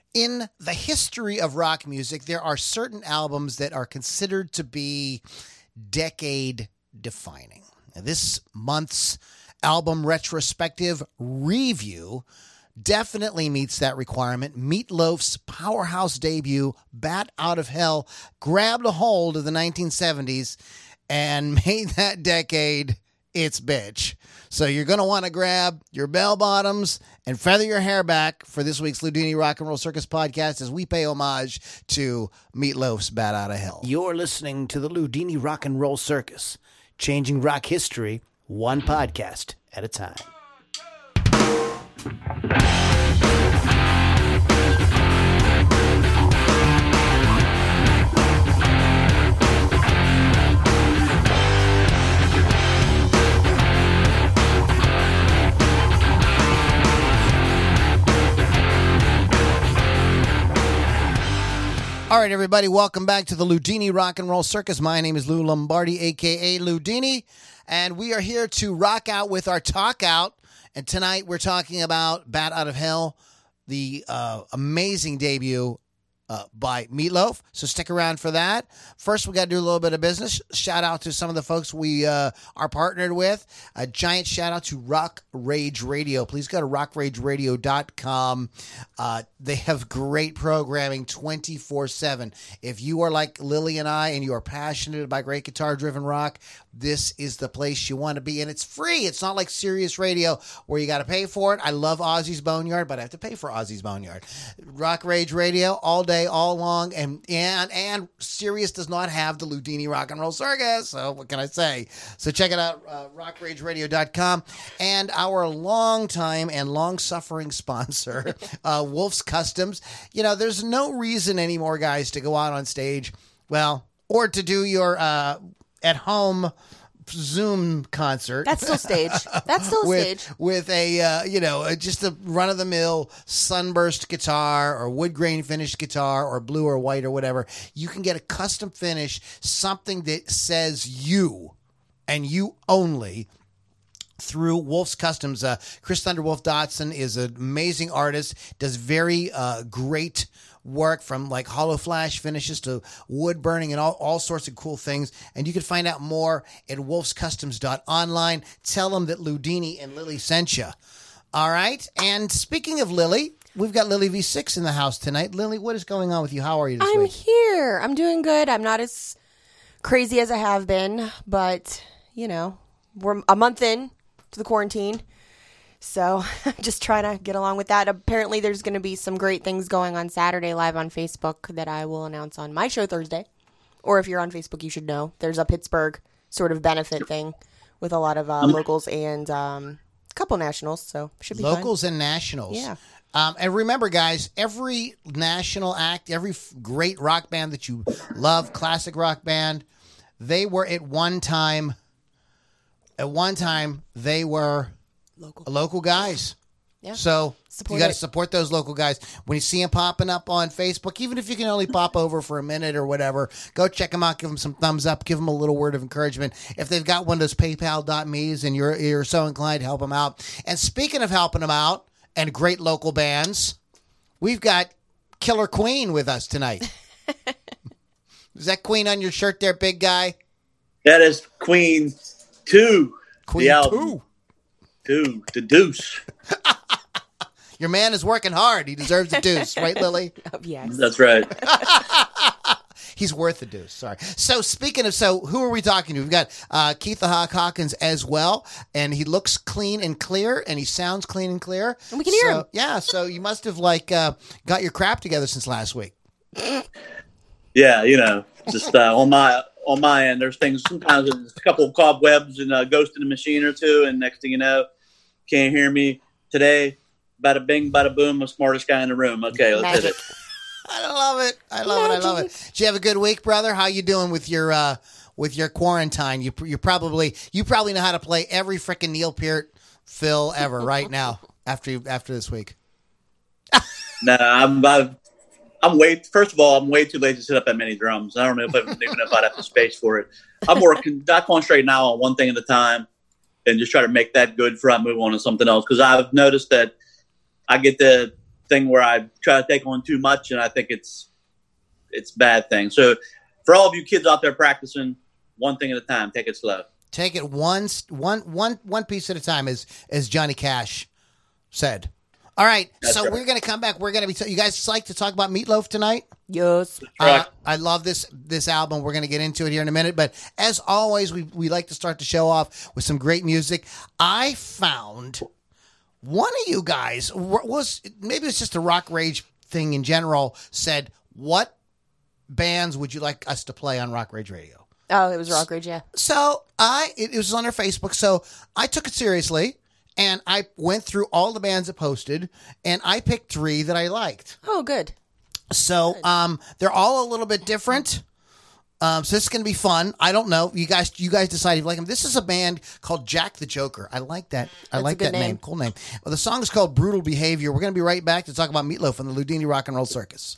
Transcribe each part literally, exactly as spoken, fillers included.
In the history of rock music, there are certain albums that are considered to be decade defining. Now, this month's album retrospective review definitely meets that requirement. Meatloaf's powerhouse debut, Bat Out of Hell, grabbed a hold of the nineteen seventies and made that decade its bitch. So you're going to want to grab your bell bottoms and feather your hair back for this week's Ludini Rock and Roll Circus podcast as we pay homage to Meatloaf's Bat Out of Hell. You're listening to the Ludini Rock and Roll Circus, changing rock history one podcast at a time. All right, everybody, welcome back to the Ludini Rock and Roll Circus. My name is Lou Lombardi, a k a. Ludini, and we are here to rock out with our talk out. And tonight we're talking about Bat Out of Hell, the uh, amazing debut uh, by Meatloaf. So stick around for that. First, we got to do a little bit of business. Shout out to some of the folks we uh, are partnered with. A giant shout out to Rock Rage Radio. Please go to rock rage radio dot com. Uh, they have great programming twenty-four seven. If you are like Lily and I and you are passionate about great guitar-driven rock, this is the place you want to be. And it's free. It's not like Sirius Radio where you got to pay for it. I love Ozzy's Boneyard, but I have to pay for Ozzy's Boneyard. Rock Rage Radio all day, all long. And, and, and Sirius does not have the Ludini Rock and Roll Circus. So what can I say? So check it out, uh, rock rage radio dot com. And our longtime and long-suffering sponsor, uh, Wolf's Customs. You know, there's no reason anymore, guys, to go out on stage, well, or to do your uh, at-home Zoom concert. That's still stage. That's still with, stage. With a, uh, you know, just a run-of-the-mill sunburst guitar or wood grain finished guitar or blue or white or whatever. You can get a custom finish, something that says you and you only, through Wolf's Customs. Uh, Chris Thunderwolf Dotson is an amazing artist, does very uh, great work from like hollow flash finishes to wood burning and all, all sorts of cool things. And you can find out more at wolfs customs dot online. Tell them that Ludini and Lily sent you. All right. And speaking of Lily, we've got Lily V six in the house tonight. Lily, what is going on with you? How are you this I'm week? here. I'm doing good. I'm not as crazy as I have been, but, you know, we're a month in to the quarantine. So just trying to get along with that. Apparently there's going to be some great things going on Saturday live on Facebook that I will announce on my show Thursday. Or if you're on Facebook, you should know. There's a Pittsburgh sort of benefit thing with a lot of uh, locals and um, a couple nationals. So should be Locals fun. and nationals. Yeah. Um, and remember, guys, every national act, every f- great rock band that you love, classic rock band, they were at one time, at one time, they were Local. local guys. Yeah. So Support you got to it. support those local guys. When you see them popping up on Facebook, even if you can only pop over for a minute or whatever, go check them out, give them some thumbs up, give them a little word of encouragement. If they've got one of those paypal dot me's and you're, you're so inclined, help them out. And speaking of helping them out and great local bands, we've got Killer Queen with us tonight. Is that Queen on your shirt there, big guy? That is Queen two. Queen the album. two. Two. The Deuce. Your man is working hard. He deserves a deuce, right, Lily? Oh, yes. That's right. He's worth a deuce. Sorry. So speaking of, so who are we talking to? We've got uh, Keith the Hawk Hawkins as well, and he looks clean and clear, and he sounds clean and clear. And we can hear so, him. Yeah. So you must have like uh, got your crap together since last week. Yeah, you know, just uh, on my on my end, there's things. Sometimes there's a couple of cobwebs and a ghost in the machine or two, and next thing you know, can't hear me today. Bada bing, bada boom. I'm the smartest guy in the room. Okay, let's Magic. hit it. I love it. I love it. I love it. Did you have a good week, brother? How you doing with your uh, with your quarantine? You you probably you probably know how to play every freaking Neil Peart fill ever right now after you, after this week. No, I'm I've, I'm way. First of all, I'm way too lazy to set up that many drums. I don't know if I even know if I'd have the space for it. I'm working. I concentrate now on one thing at a time, and just try to make that good before I move on to something else. Because I've noticed that I get the thing where I try to take on too much, and I think it's it's a bad thing. So for all of you kids out there practicing, one thing at a time, take it slow. Take it one one one one piece at a time, as as Johnny Cash said. All right, That's so right. we're going to come back. We're going to be. T- you guys like to talk about Meatloaf tonight? Yes. Uh, I love this this album. We're going to get into it here in a minute. But as always, we we like to start the show off with some great music. I found one of you guys was maybe it's just a rock rage thing in general. Said, what bands would you like us to play on Rock Rage Radio? Oh, it was Rock Rage, yeah. So I it, it was on our Facebook. So I took it seriously. And I went through all the bands that posted, and I picked three that I liked. Oh, good. So um, they're all a little bit different. Um, so this is going to be fun. I don't know. You guys you guys decide if you like them. This is a band called Jack the Joker. I like that. I That's like a good that name. name. Cool name. Well, the song is called Brutal Behavior. We're going to be right back to talk about Meatloaf on the Ludini Rock and Roll Circus.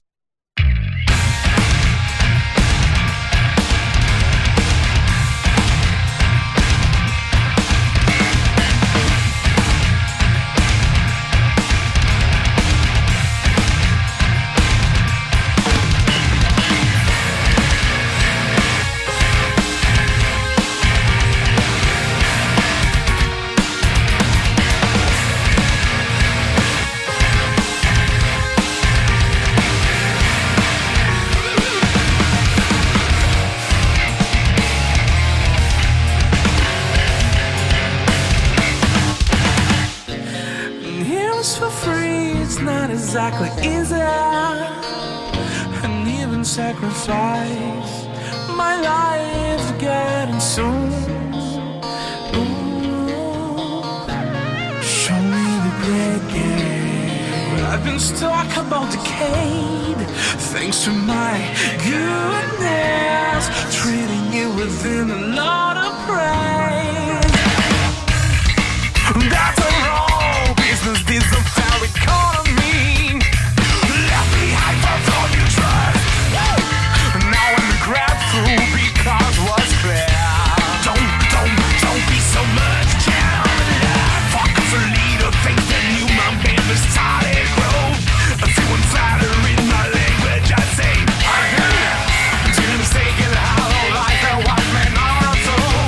Heroes for free, it's not exactly easy. And even sacrifice my life getting soon. Ooh, show me the great game. I've been stuck about decade, thanks to my goodness, treating you within a lot of praise. That's a wrong business, this is a fair economy. Left behind for all you trust. Now I'm regretful because what's clear. Don't, don't, don't be so much down. Fuck off a leader, thinks that human being is solid growth. I see one flatter in my language, I say, I hear. To mistake it, hollow life, and white man on a soul.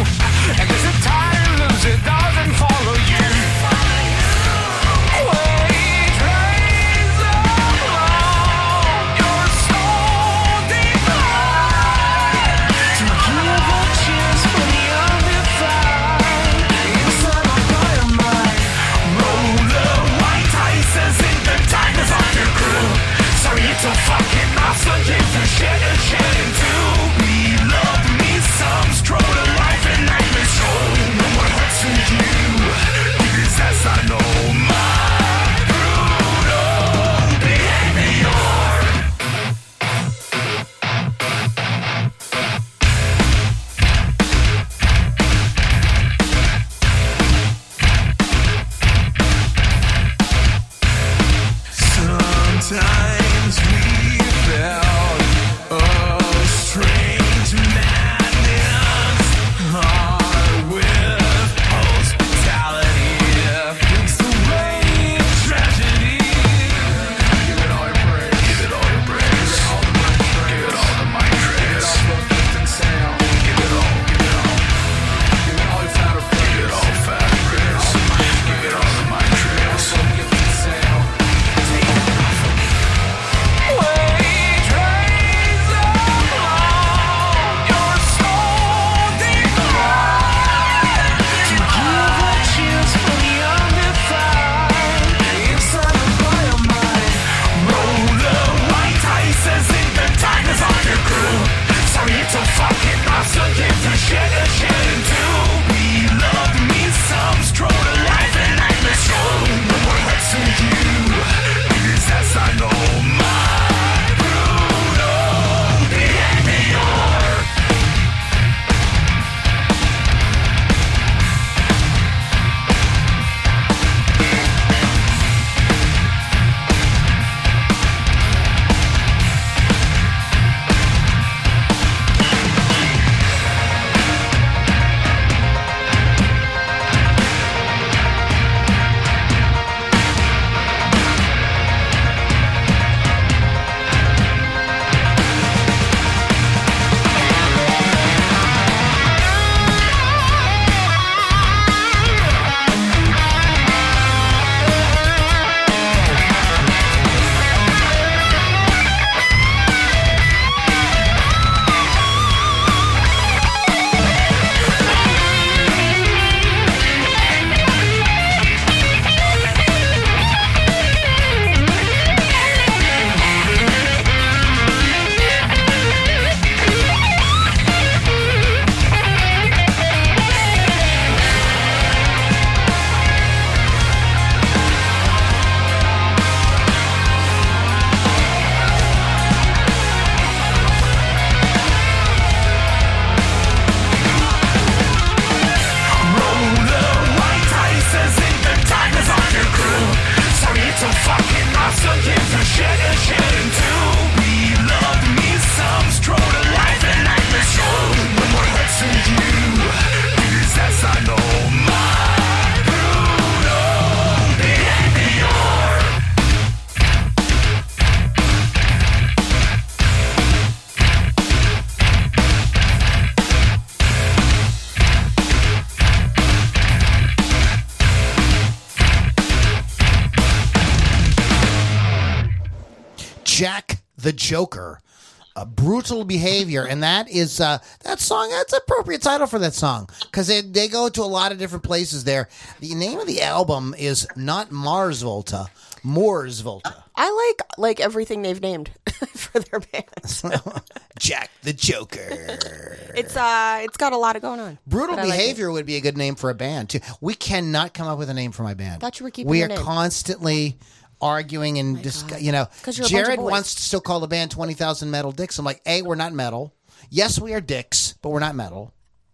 Jack the Joker. Uh, brutal behavior, and that is uh, that song. That's an appropriate title for that song because they they go to a lot of different places there. The name of the album is not Mars Volta, Mors Volta. I like like everything they've named for their bands. Jack the Joker. It's uh, it's got a lot of going on. Brutal But I like behavior would be a good name for a band too. We cannot come up with a name for my band. Thought you were keeping We your are name. constantly arguing and discuss. You know, 'Cause you're a bunch of Jared boys. wants to still call the band Twenty Thousand Metal Dicks. I'm like, A, we're not metal. Yes, we are dicks, but we're not metal.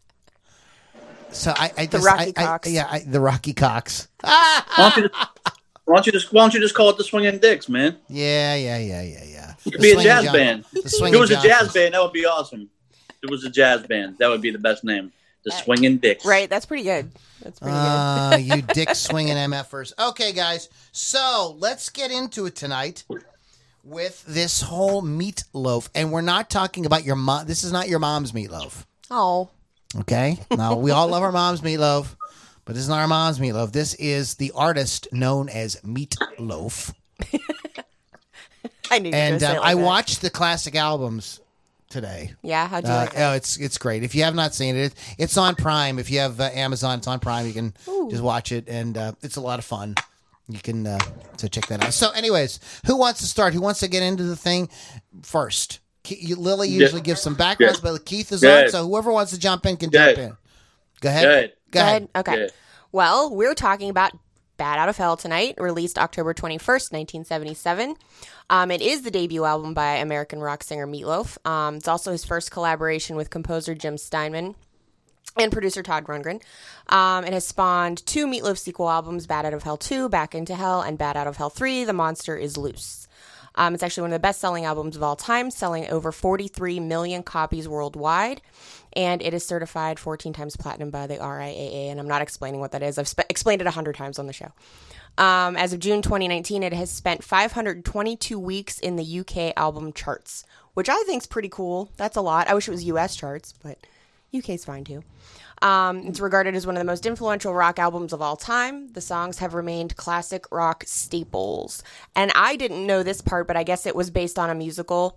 So I, I just, Rocky I, I, Cocks. yeah, I, the Rocky Cocks. Why don't you just, why don't you just why don't you just call it the Swinging Dicks, man? Yeah, yeah, yeah, yeah, yeah. It could be a Swingin' jazz John- band. The If it Swingin' was a jazz Johnsons. band, that would be awesome. If it was a jazz band, that would be the best name. The Swinging Dicks. Right, that's pretty good. That's pretty Uh, you dick swinging M Fers. Okay, guys. So let's get into it tonight with this whole meatloaf. And we're not talking about your mom. This is not your mom's meatloaf. good. Oh, Okay? Now, we all love our mom's meatloaf, but this is not our mom's meatloaf. This is the artist known as Meatloaf. I knew you were And gonna say um, it like I that. watched the classic albums today. Yeah, how'd you Uh, like that? oh, it's it's great. If you have not seen it, it's on Prime. If you have uh, Amazon, it's on Prime. You can just watch it, and uh, it's a lot of fun. You can uh, so check that out. So, anyways, who wants to start? Who wants to get into the thing first? Ke- you- Lily usually gives some backgrounds, Yeah. but Keith is Good. on, so whoever wants to jump in can Good. jump in. Go ahead. Good. Go ahead. Okay. Good. Well, we're talking about Bad Out of Hell tonight, released October twenty-first, nineteen seventy-seven. Um, it is the debut album by American rock singer Meatloaf. Um, it's also his first collaboration with composer Jim Steinman and producer Todd Rundgren. Um, it has spawned two Meatloaf sequel albums, Bad Out of Hell two, Back into Hell, and Bad Out of Hell three, The Monster is Loose. Um, it's actually one of the best-selling albums of all time, selling over forty-three million copies worldwide, and it is certified fourteen times platinum by the R I A A, and I'm not explaining what that is. I've sp- explained it one hundred times on the show. Um, as of June twenty nineteen, it has spent five hundred twenty-two weeks in the U K album charts, which I think is pretty cool. That's a lot. I wish it was U S charts, but U K's fine too. Um, it's regarded as one of the most influential rock albums of all time. The songs have remained classic rock staples. And I didn't know this part, but I guess it was based on a musical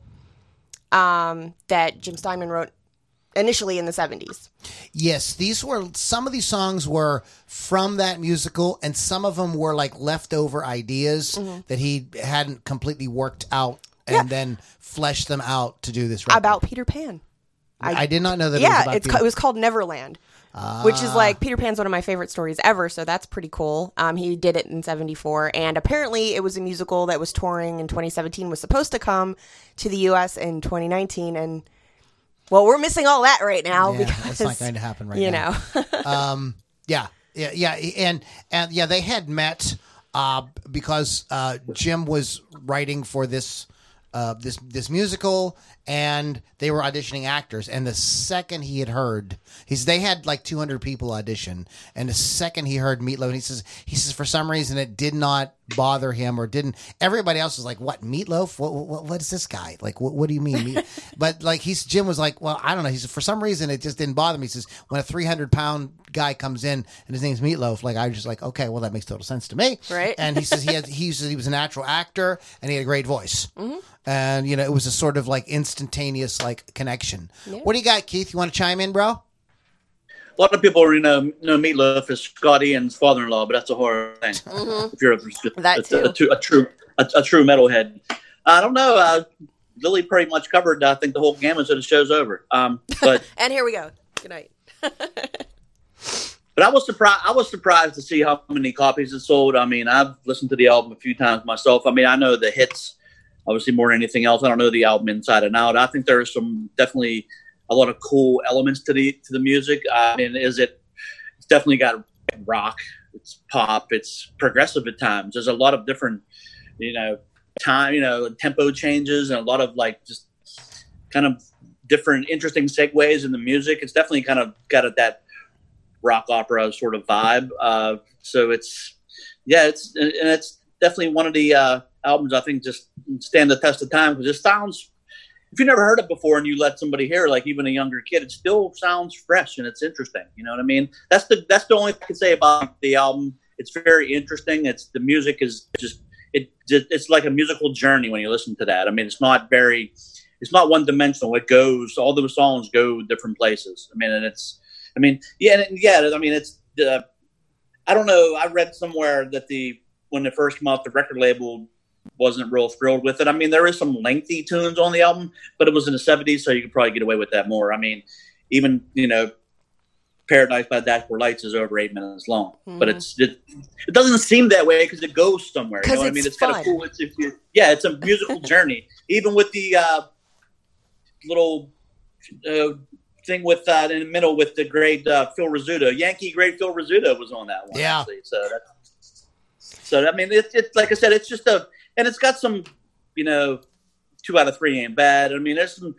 um, that Jim Steinman wrote initially in the seventies. Yes, these were some of these songs were from that musical, and some of them were like leftover ideas that he hadn't completely worked out, and Yeah. then fleshed them out to do this record. About Peter Pan. I, did not know that. it was Yeah, about it's Peter- ca- it was called Neverland, which is like Peter Pan's one of my favorite stories ever. So that's pretty cool. Um, he did it in seventy-four, and apparently it was a musical that was touring in twenty seventeen. Was supposed to come to the U S in twenty nineteen, and well, we're missing all that right now Yeah, because that's not going to happen right you now. know. um, yeah, yeah, yeah, and and yeah, they had met uh, because uh, Jim was writing for this uh, this this musical, and they were auditioning actors. And the second he had heard, he's they had like two hundred people audition, and the second he heard Meatloaf, he says he says for some reason it did not bother him or didn't. Everybody else was like, "What, Meatloaf? What what, what is this guy? Like, what, what do you mean?" Meat? But like he's Jim was like, "Well, I don't know." He said for some reason it just didn't bother me. He says when a three hundred pound guy comes in and his name's Meatloaf, like I was just like, okay, well that makes total sense to me, Right. And he says he had he says he was a natural actor and he had a great voice, mm-hmm. and you know it was a sort of like instantaneous like connection. Yeah. What do you got, Keith? You want to chime in, bro? A lot of people, you know, know Meatloaf as Scott Ian's father-in-law, but that's a horror thing. If you're a, That a, too. a, a, a true a, a true metalhead, I don't know. Uh, Lily pretty much covered, I think, the whole gamut, so the show's over. Um, but And here we go. Good night. but I was surprised. I was surprised to see how many copies it sold. I mean, I've listened to the album a few times myself. I mean, I know the hits, obviously more than anything else. I don't know the album inside and out. I think there is some definitely a lot of cool elements to the to the music. I mean, is it? It's definitely got rock. It's pop. It's progressive at times. There's a lot of different, you know, time, you know, tempo changes and a lot of like just kind of different, interesting segues in the music. It's definitely kind of got a, that rock opera sort of vibe. Uh, so it's, yeah, it's and it's definitely one of the uh, albums I think just stand the test of time because it sounds. If you never heard it before and you let somebody hear, like even a younger kid, it still sounds fresh and it's interesting. You know what I mean? That's the that's the only thing I can say about the album. It's very interesting. It's the music is just it just, it's like a musical journey when you listen to that. I mean, it's not very, it's not one dimensional. It goes, all those songs go different places. I mean, and it's, I mean, yeah, and, yeah. I mean, it's, uh, I don't know. I read somewhere that the when it first came out, the record label wasn't real thrilled with it. I mean, there is some lengthy tunes on the album, but it was in the seventies, so you could probably get away with that more. I mean, even, you know, Paradise by Dashboard Lights is over eight minutes long, mm-hmm. but it's it, it doesn't seem that way because it goes somewhere. You know what I mean? It's kind of cool. It's, it's, yeah, it's a musical journey. Even with the uh, little uh, thing with that uh, in the middle with the great uh, Phil Rizzuto, Yankee great Phil Rizzuto was on that one. Yeah. Actually. So that's, so I mean, it's it, like I said, it's just a and it's got some, you know, two out of three ain't bad. I mean, there's some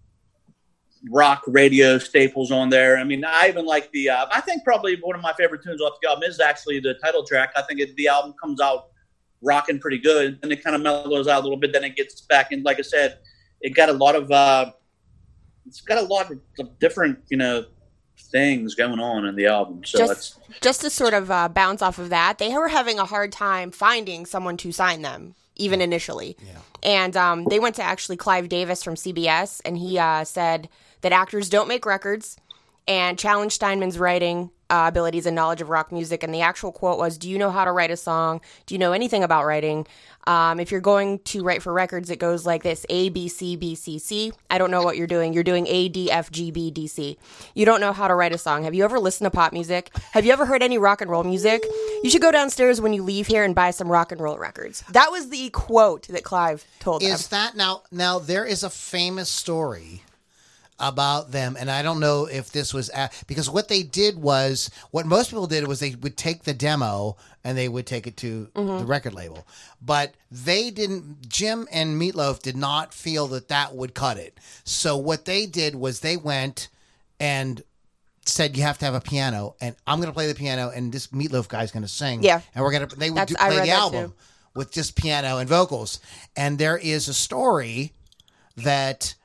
rock radio staples on there. I mean, I even like the, uh, I think probably one of my favorite tunes off the album is actually the title track. I think it, the album comes out rocking pretty good, and it kind of mellows out a little bit. Then it gets back in, like I said, it got a lot of, uh, it's got a lot of different, you know, things going on in the album. So just, it's just to sort of uh, bounce off of that, they were having a hard time finding someone to sign them, even initially. Yeah. And um, they went to actually Clive Davis from C B S, and he uh, said that actors don't make records, and challenged Steinman's writing uh, abilities and knowledge of rock music. And the actual quote was, "Do you know how to write a song? Do you know anything about writing? Um, if you're going to write for records, it goes like this: A, B, C, B, C, C. I don't know what you're doing. You're doing A, D, F, G, B, D, C. You don't know how to write a song. Have you ever listened to pop music? Have you ever heard any rock and roll music? You should go downstairs when you leave here and buy some rock and roll records." That was the quote that Clive told Is them. that now? Now there is a famous story about them, and I don't know if this was a, because what they did was what most people did was they would take the demo and they would take it to mm-hmm. the record label, but they didn't. Jim and Meatloaf did not feel that that would cut it. So what they did was they went and said, "You have to have a piano, and I'm going to play the piano, and this Meatloaf guy's going to sing." Yeah, and we're going to. They would do, I play read the that album too. with just piano and vocals, and there is a story that.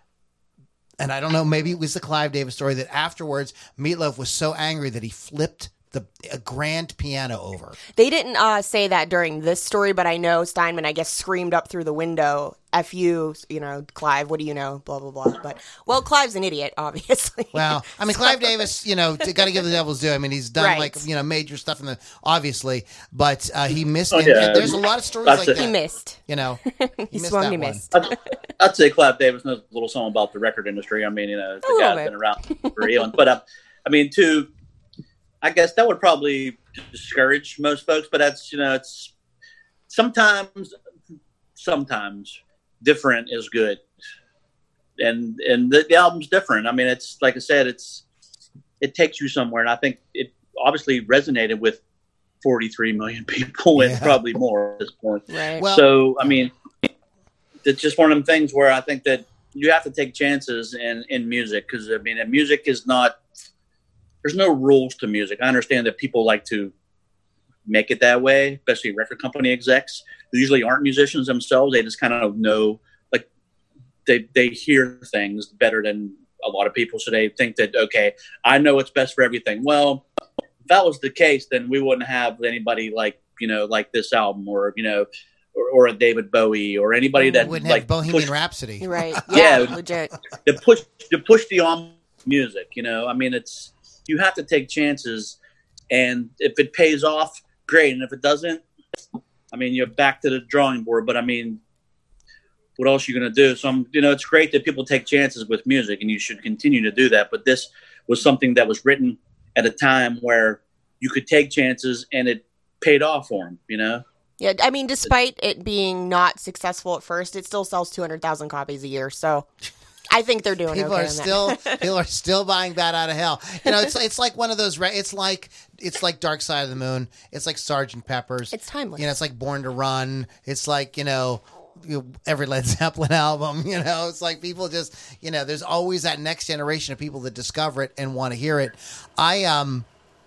And I don't know, maybe it was the Clive Davis story that afterwards Meatloaf was so angry that he flipped the a grand piano over. They didn't uh, say that during this story, but I know Steinman, I guess, screamed up through the window, "F you, you know, Clive, what do you know, blah, blah, blah." But, well, Clive's an idiot, obviously. Well, I mean, Clive Davis, you know, got to give the devil's due. I mean, he's done, right. like, you know, major stuff in the, obviously, but uh, he missed, oh, and, yeah. and there's a lot of stories That's like it. that. He missed. You know, he, he missed swung, that he one. missed. I'd, I'd say Clive Davis knows a little something about the record industry. I mean, you know, the little guy's bit. been around for eons. But, uh, I mean, too, I guess that would probably discourage most folks, but that's, you know, it's sometimes, sometimes different is good. And, and the, the album's different. I mean, it's, like I said, it's, it takes you somewhere. And I think it obviously resonated with forty-three million people and Yeah. probably more at this point. Right. Well, So, I mean, it's just one of them things where I think that you have to take chances in, in music. Cause I mean, music is not, there's no rules to music. I understand that people like to make it that way, especially record company execs who usually aren't musicians themselves. They just kind of know, like they, they hear things better than a lot of people. So they think that, okay, I know what's best for everything. Well, if that was the case, then we wouldn't have anybody like, you know, like this album or, you know, or, or a David Bowie or anybody that wouldn't like have Bohemian pushed, Rhapsody. Right. Yeah, Yeah. legit. to push to push the on music, you know. I mean, it's you have to take chances, and if it pays off, great. And if it doesn't, I mean, you're back to the drawing board. But I mean, what else are you going to do? So, I'm, you know, it's great that people take chances with music, and you should continue to do that. But this was something that was written at a time where you could take chances, and it paid off for them, you know. Yeah, I mean, despite it being not successful at first, it still sells two hundred thousand copies a year. So I think they're doing People okay are on still that. people are still buying Bat Out of Hell. You know, it's it's like one of those. Re- it's like it's like Dark Side of the Moon. It's like Sergeant Pepper's. It's timeless. You know, it's like Born to Run. It's like you know, you know, every Led Zeppelin album. You know, it's like people just you know. There's always that next generation of people that discover it and want to hear it. I um,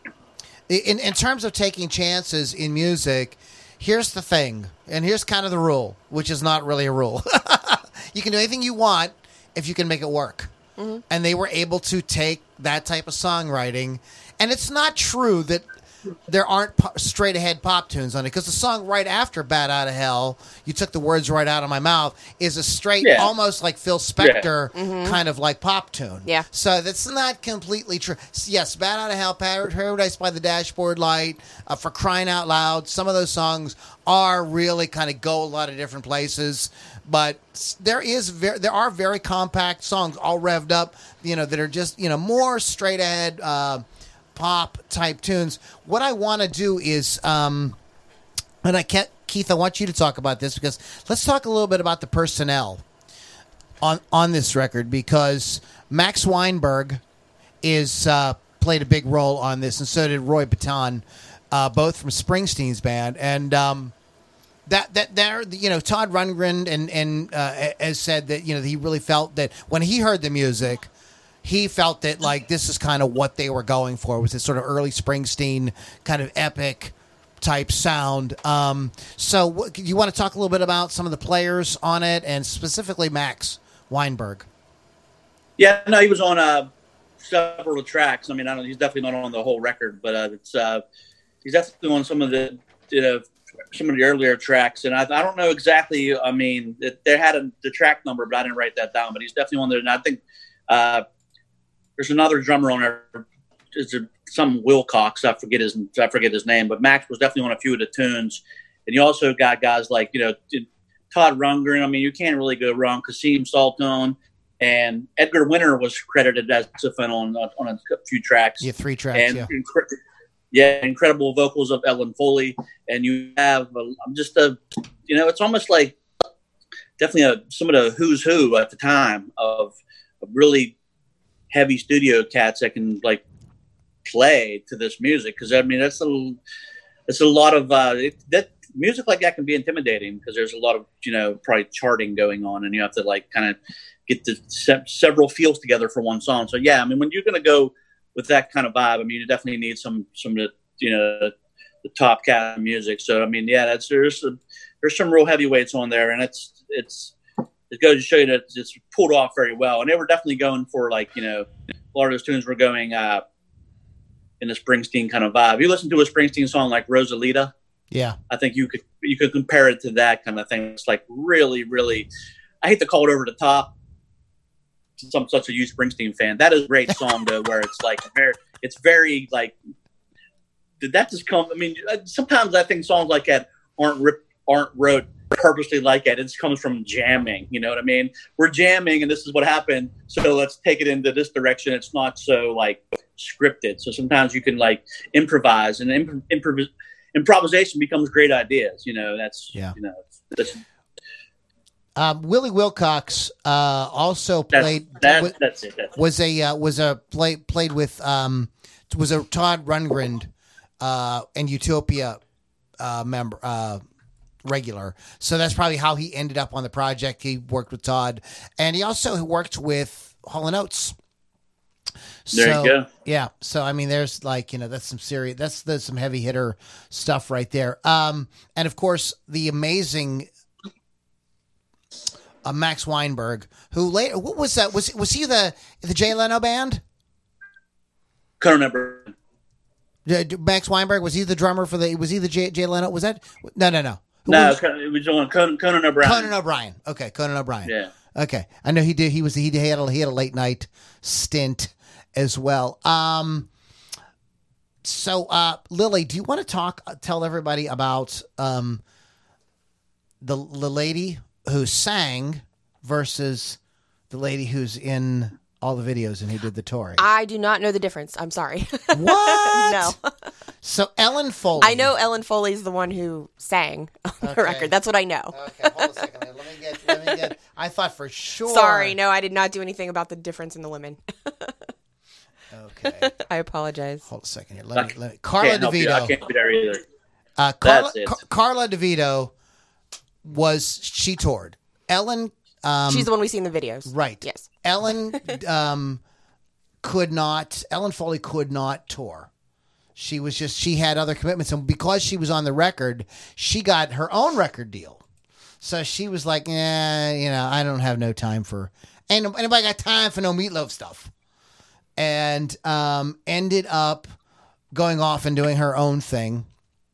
in in terms of taking chances in music. Here's the thing, and here's kind of the rule, which is not really a rule. You can do anything you want if you can make it work. Mm-hmm. And they were able to take that type of songwriting. And it's not true that there aren't po- straight ahead pop tunes on it, because the song right after "Bat Out of Hell," you took the words right out of my mouth, is a straight, Yeah. almost like Phil Spector kind of like pop tune. Yeah. So that's not completely true. Yes, "Bat Out of Hell," Par- "Paradise by the Dashboard Light," uh, for crying out loud, some of those songs are really kind of go a lot of different places. But s- there is ver- there are very compact songs, all revved up, you know, that are just, you know, more straight ahead uh, pop type tunes. What I want to do is, um, and I can't, Keith, I want you to talk about this, because let's talk a little bit about the personnel on on this record, because Max Weinberg is uh, played a big role on this, and so did Roy Baton, uh, both from Springsteen's band, and um, that that there, you know, Todd Rundgren and and uh, has said that, you know, he really felt that when he heard the music, he felt that like this is kind of what they were going for, was this sort of early Springsteen kind of epic type sound. Um, so what, you want to talk a little bit about some of the players on it, and specifically Max Weinberg? Yeah, no, he was on uh, several of the tracks. I mean, I don't. He's definitely not on the whole record, but uh, it's uh, he's definitely on some of the, you know, some of the earlier tracks. And I, I don't know exactly. I mean, it, they had a, the track number, but I didn't write that down. But he's definitely on there. And I think uh, there's another drummer on there. Is it some Wilcox? I forget his. I forget his name. But Max was definitely on a few of the tunes. And you also got guys like, you know, Todd Rundgren. I mean, you can't really go wrong. Kasim Sultan. And Edgar Winter was credited as saxophone on on a few tracks. Yeah, three tracks. And yeah, incre- yeah, incredible vocals of Ellen Foley. And you have a, just a, you know, it's almost like definitely a, some of the who's who at the time of, of really heavy studio cats that can like play to this music. Because I mean, that's a it's a lot of uh, it, that music like that can be intimidating, because there's a lot of, you know, probably charting going on, and you have to like kind of get the se- several feels together for one song. So yeah, I mean, when you're going to go with that kind of vibe, I mean, you definitely need some some of the, you know, the top cat music. So I mean, yeah, that's there's a, there's some real heavyweights on there, and it's it's it goes to show you that it's pulled off very well. And they were definitely going for, like, you know, a lot of those tunes were going uh, in the Springsteen kind of vibe. You listen to a Springsteen song like Rosalita, yeah, I think you could you could compare it to that kind of thing. It's like really, really, I hate to call it over the top. I'm such a huge Springsteen fan. That is a great song though, where it's like very, it's very like, did that just come? I mean, sometimes I think songs like that aren't rip, aren't wrote purposely like that. It just comes from jamming. You know what I mean? We're jamming, and this is what happened. So let's take it into this direction. It's not so like scripted. So sometimes you can like improvise, and imp- improv- improvisation becomes great ideas. You know, that's Yeah. you know, that's, Um, Willie Wilcox uh, also that's, played. that's, wa- that's it. That's it. was a uh, was a play played with um, was a Todd Rundgren uh, and Utopia uh, member uh, regular. So that's probably how he ended up on the project. He worked with Todd, and he also worked with Hall and Oates. There so, you go. Yeah. So I mean, there's like, you know, that's some serious. That's there's some heavy hitter stuff right there. Um, and of course the amazing. Uh, Max Weinberg, who later, what was that? Was was he the the Jay Leno band? Can't remember. D- d- Max Weinberg, was he the drummer for the? Was he the Jay, Jay Leno? Was that? No, no, no. Who No, was- it was on Conan, Conan O'Brien. Conan O'Brien. Okay, Conan O'Brien. Yeah. Okay, I know he did. He was he had a, he had a late night stint as well. Um. So, uh, Lily, do you want to talk? uh, Tell everybody about um the the lady who sang versus the lady who's in all the videos and who did the touring. I do not know the difference. I'm sorry. What? No. So Ellen Foley. I know Ellen Foley's the one who sang on Okay. the record. That's what I know. Okay, hold a second. Let me get. Let me get. I thought for sure. Sorry, no, I did not do anything about the difference in the women. Okay. I apologize. Hold a second here. Let me. Let me Carla Can't help you. I DeVito. can't be there either. Uh, Carla, That's it. Car- Carla DeVito was she toured. Ellen. Um, She's the one we see in the videos. right. Yes. Ellen um, could not. Ellen Foley could not tour. She was just. She had other commitments, and because she was on the record, she got her own record deal. So she was like, "Eh, you know, I don't have no time for. Ain't no- anybody got time for no Meatloaf stuff." And um, ended up going off and doing her own thing.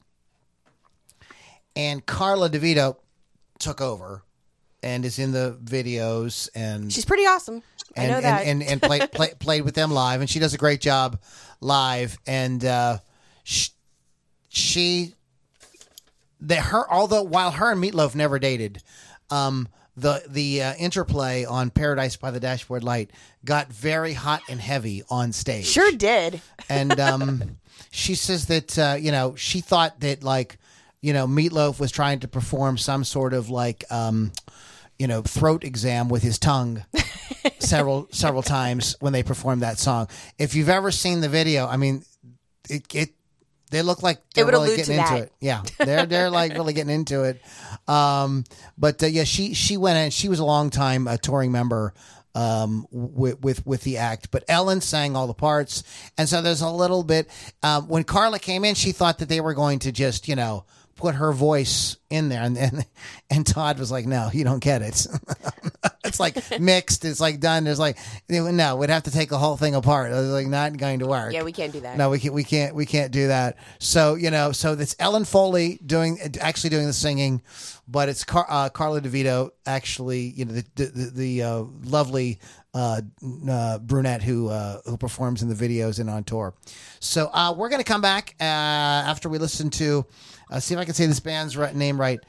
And Carla DeVito took over and is in the videos, and She's pretty awesome. and I know that. and, and, and play, play, played with them live, and she does a great job live. And uh, she, she the, her although while her and Meatloaf never dated, um, the the uh, interplay on Paradise by the Dashboard Light got very hot and heavy on stage. Sure did. And um, she says that uh, you know she thought that like you know Meatloaf was trying to perform some sort of like um, you know throat exam with his tongue several several times when they performed that song. If you've ever seen the video, I mean, it it they look like they're It would really allude getting to into that. it. Yeah, they're they're like really getting into it. Um, but uh, yeah, she she went in. She was a long time uh, touring member. Um, with, with with the act, but Ellen sang all the parts, and so there's a little bit. Um, when Carla came in, she thought that they were going to just, you know, put her voice in there, and and, and Todd was like, "No, you don't get it. It's like mixed. It's like done. There's like no, we'd have to take the whole thing apart. It was like not going to work. Yeah, we can't do that. No, we can't. We can't. We can't do that. So you know, so that's Ellen Foley doing actually doing the singing, but it's Car- uh, Carla DeVito actually. You know, the the, the, the uh, lovely uh, uh, brunette who uh, who performs in the videos and on tour. So uh, we're gonna come back uh, after we listen to uh, see if I can say this band's right, name right.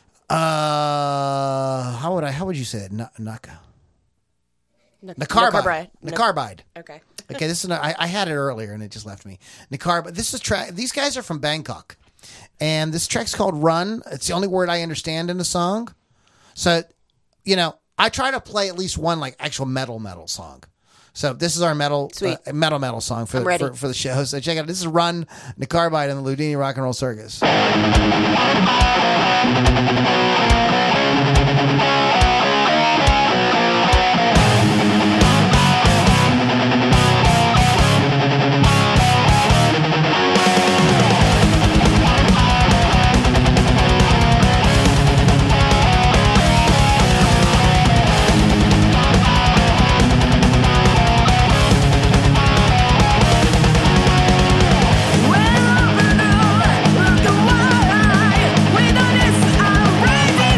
Uh, how would I? How would you say it? Na- Naka. No, Nicarbide. no- Nicarbide. Okay. Okay, this is an, I, I had it earlier and it just left me. Nicarbide. This is track. These guys are from Bangkok, and this track's called "Run." It's the only word I understand in the song. So, you know, I try to play at least one like actual metal metal song. So this is our metal Sweet. uh, metal metal song for, I'm ready. for for the show. So check it out. This is "Run," Nicarbide and the Ludini Rock and Roll Circus. Well, up and down, look the wild eye. We done this already.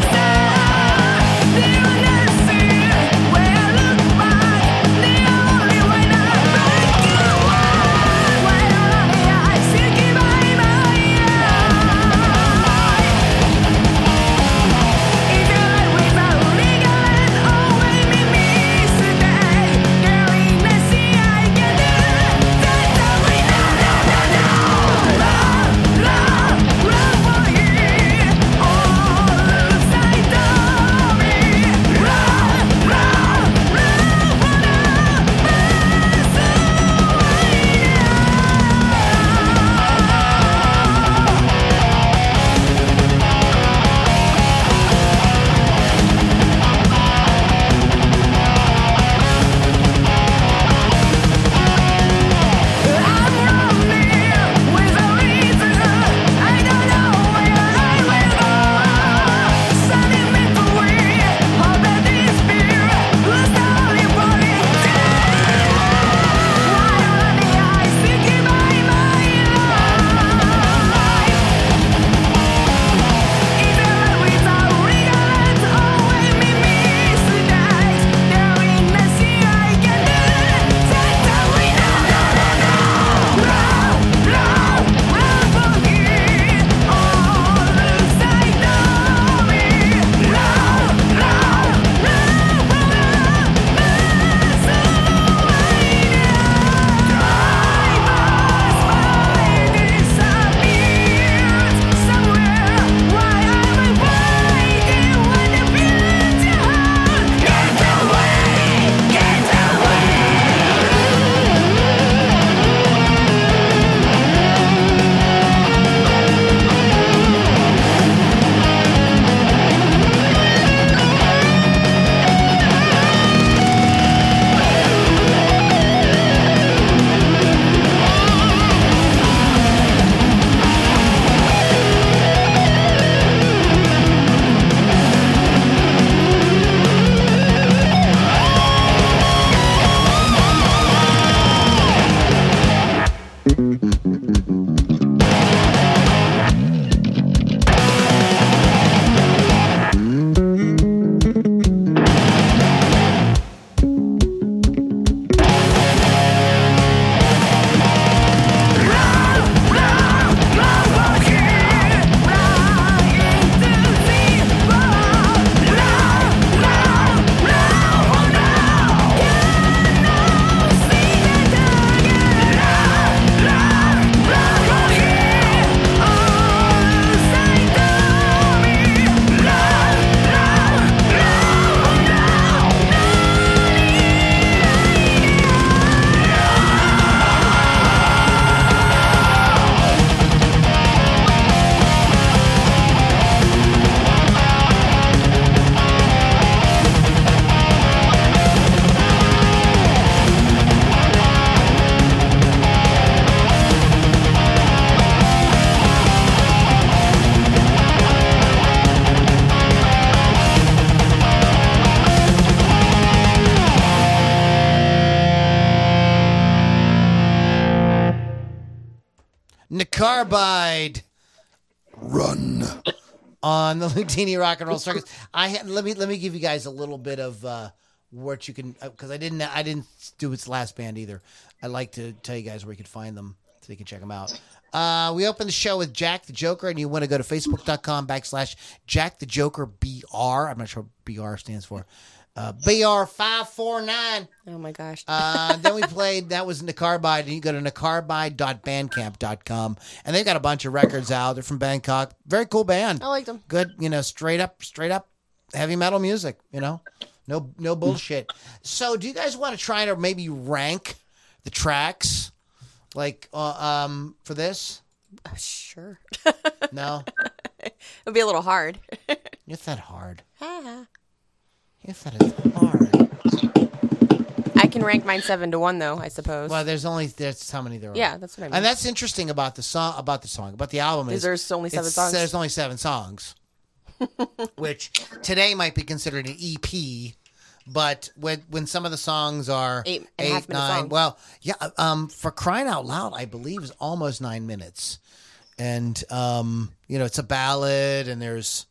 Carbide. Run. On the Loudini Rock and Roll Circus. I had, let me let me give you guys a little bit of uh, what you can, because I didn't I didn't do its last band either. I like to tell you guys where you can find them so you can check them out. Uh, we opened the show with Jack the Joker, and you want to go to facebook.com backslash Jack the Joker B R. I'm not sure what B R stands for. Uh, B R five four nine. Oh, my gosh. Uh, then we played, that was Nicarbide, and you go to nicarbide dot bandcamp dot com, and they've got a bunch of records out. They're from Bangkok. Very cool band. I like them. Good, you know, straight up, straight up heavy metal music, you know? No no bullshit. So do you guys want to try to maybe rank the tracks, like, uh, um, for this? Uh, sure. No? It'll be a little hard. You said hard. Ah. You said it's hard. I can rank mine seven to one, though, I suppose. Well, there's only, that's how many there are. Yeah, that's what I mean. And that's interesting about the song, about the song, about the album is There's only seven it's- songs? There's only seven songs, which today might be considered an E P. But when when some of the songs are Eight and a half minute nine, songs. well, yeah, um, for crying out loud, I believe is almost nine minutes, and um, you know, it's a ballad, and there's,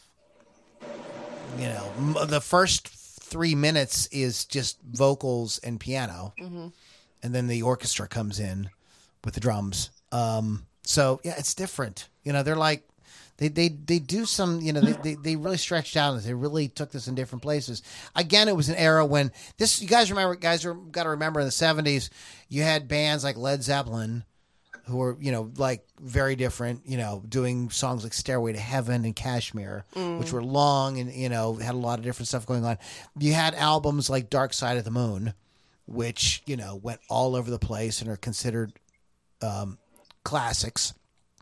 you know, m- the first three minutes is just vocals and piano, Mm-hmm. and then the orchestra comes in with the drums. Um, so yeah, it's different. You know, they're like. They, they they do some, you know, they, they, they really stretched out. They really took this in different places. Again, it was an era when this, you guys remember, guys are got to remember in the seventies, you had bands like Led Zeppelin who were, you know, like very different, you know, doing songs like Stairway to Heaven and Kashmir, which were long and, you know, had a lot of different stuff going on. You had albums like Dark Side of the Moon, which, you know, went all over the place and are considered um, classics.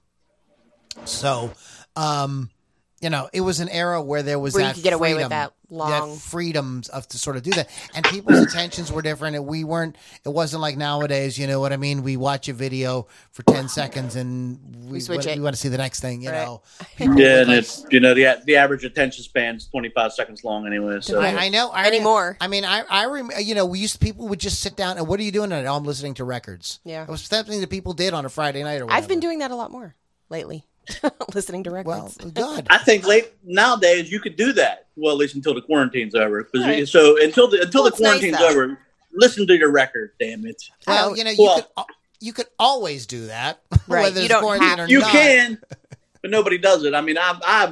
So, um, you know, it was an era where there was Where you that could get away with freedom, that long- freedoms of to sort of do that, and people's attentions were different, and we weren't. It wasn't like nowadays. You know what I mean? We watch a video for ten seconds and we, We switch we, it. we want to see the next thing. You Right. know, People Yeah, would and like- it's you know the the average attention span is twenty-five seconds long anyway. So I, I know I, Anymore. I mean, I, I rem, you know, we used people would just sit down and what are you doing tonight? Oh, I'm listening to records. Yeah. it was something that people did on a Friday night or whatever. I've been doing that a lot more lately. Listening to well, records. good. I think late nowadays you could do that. Well, at least until the quarantine's over. 'Cause Right. So until the until Well, the it's nice, quarantine's though. over, listen to your record. Damn it. Well, Oh, you know, you well- could al- you could always do that, Right, whether you it's don't quarantine have or to. You not. can, but nobody does it. I mean, I've, I've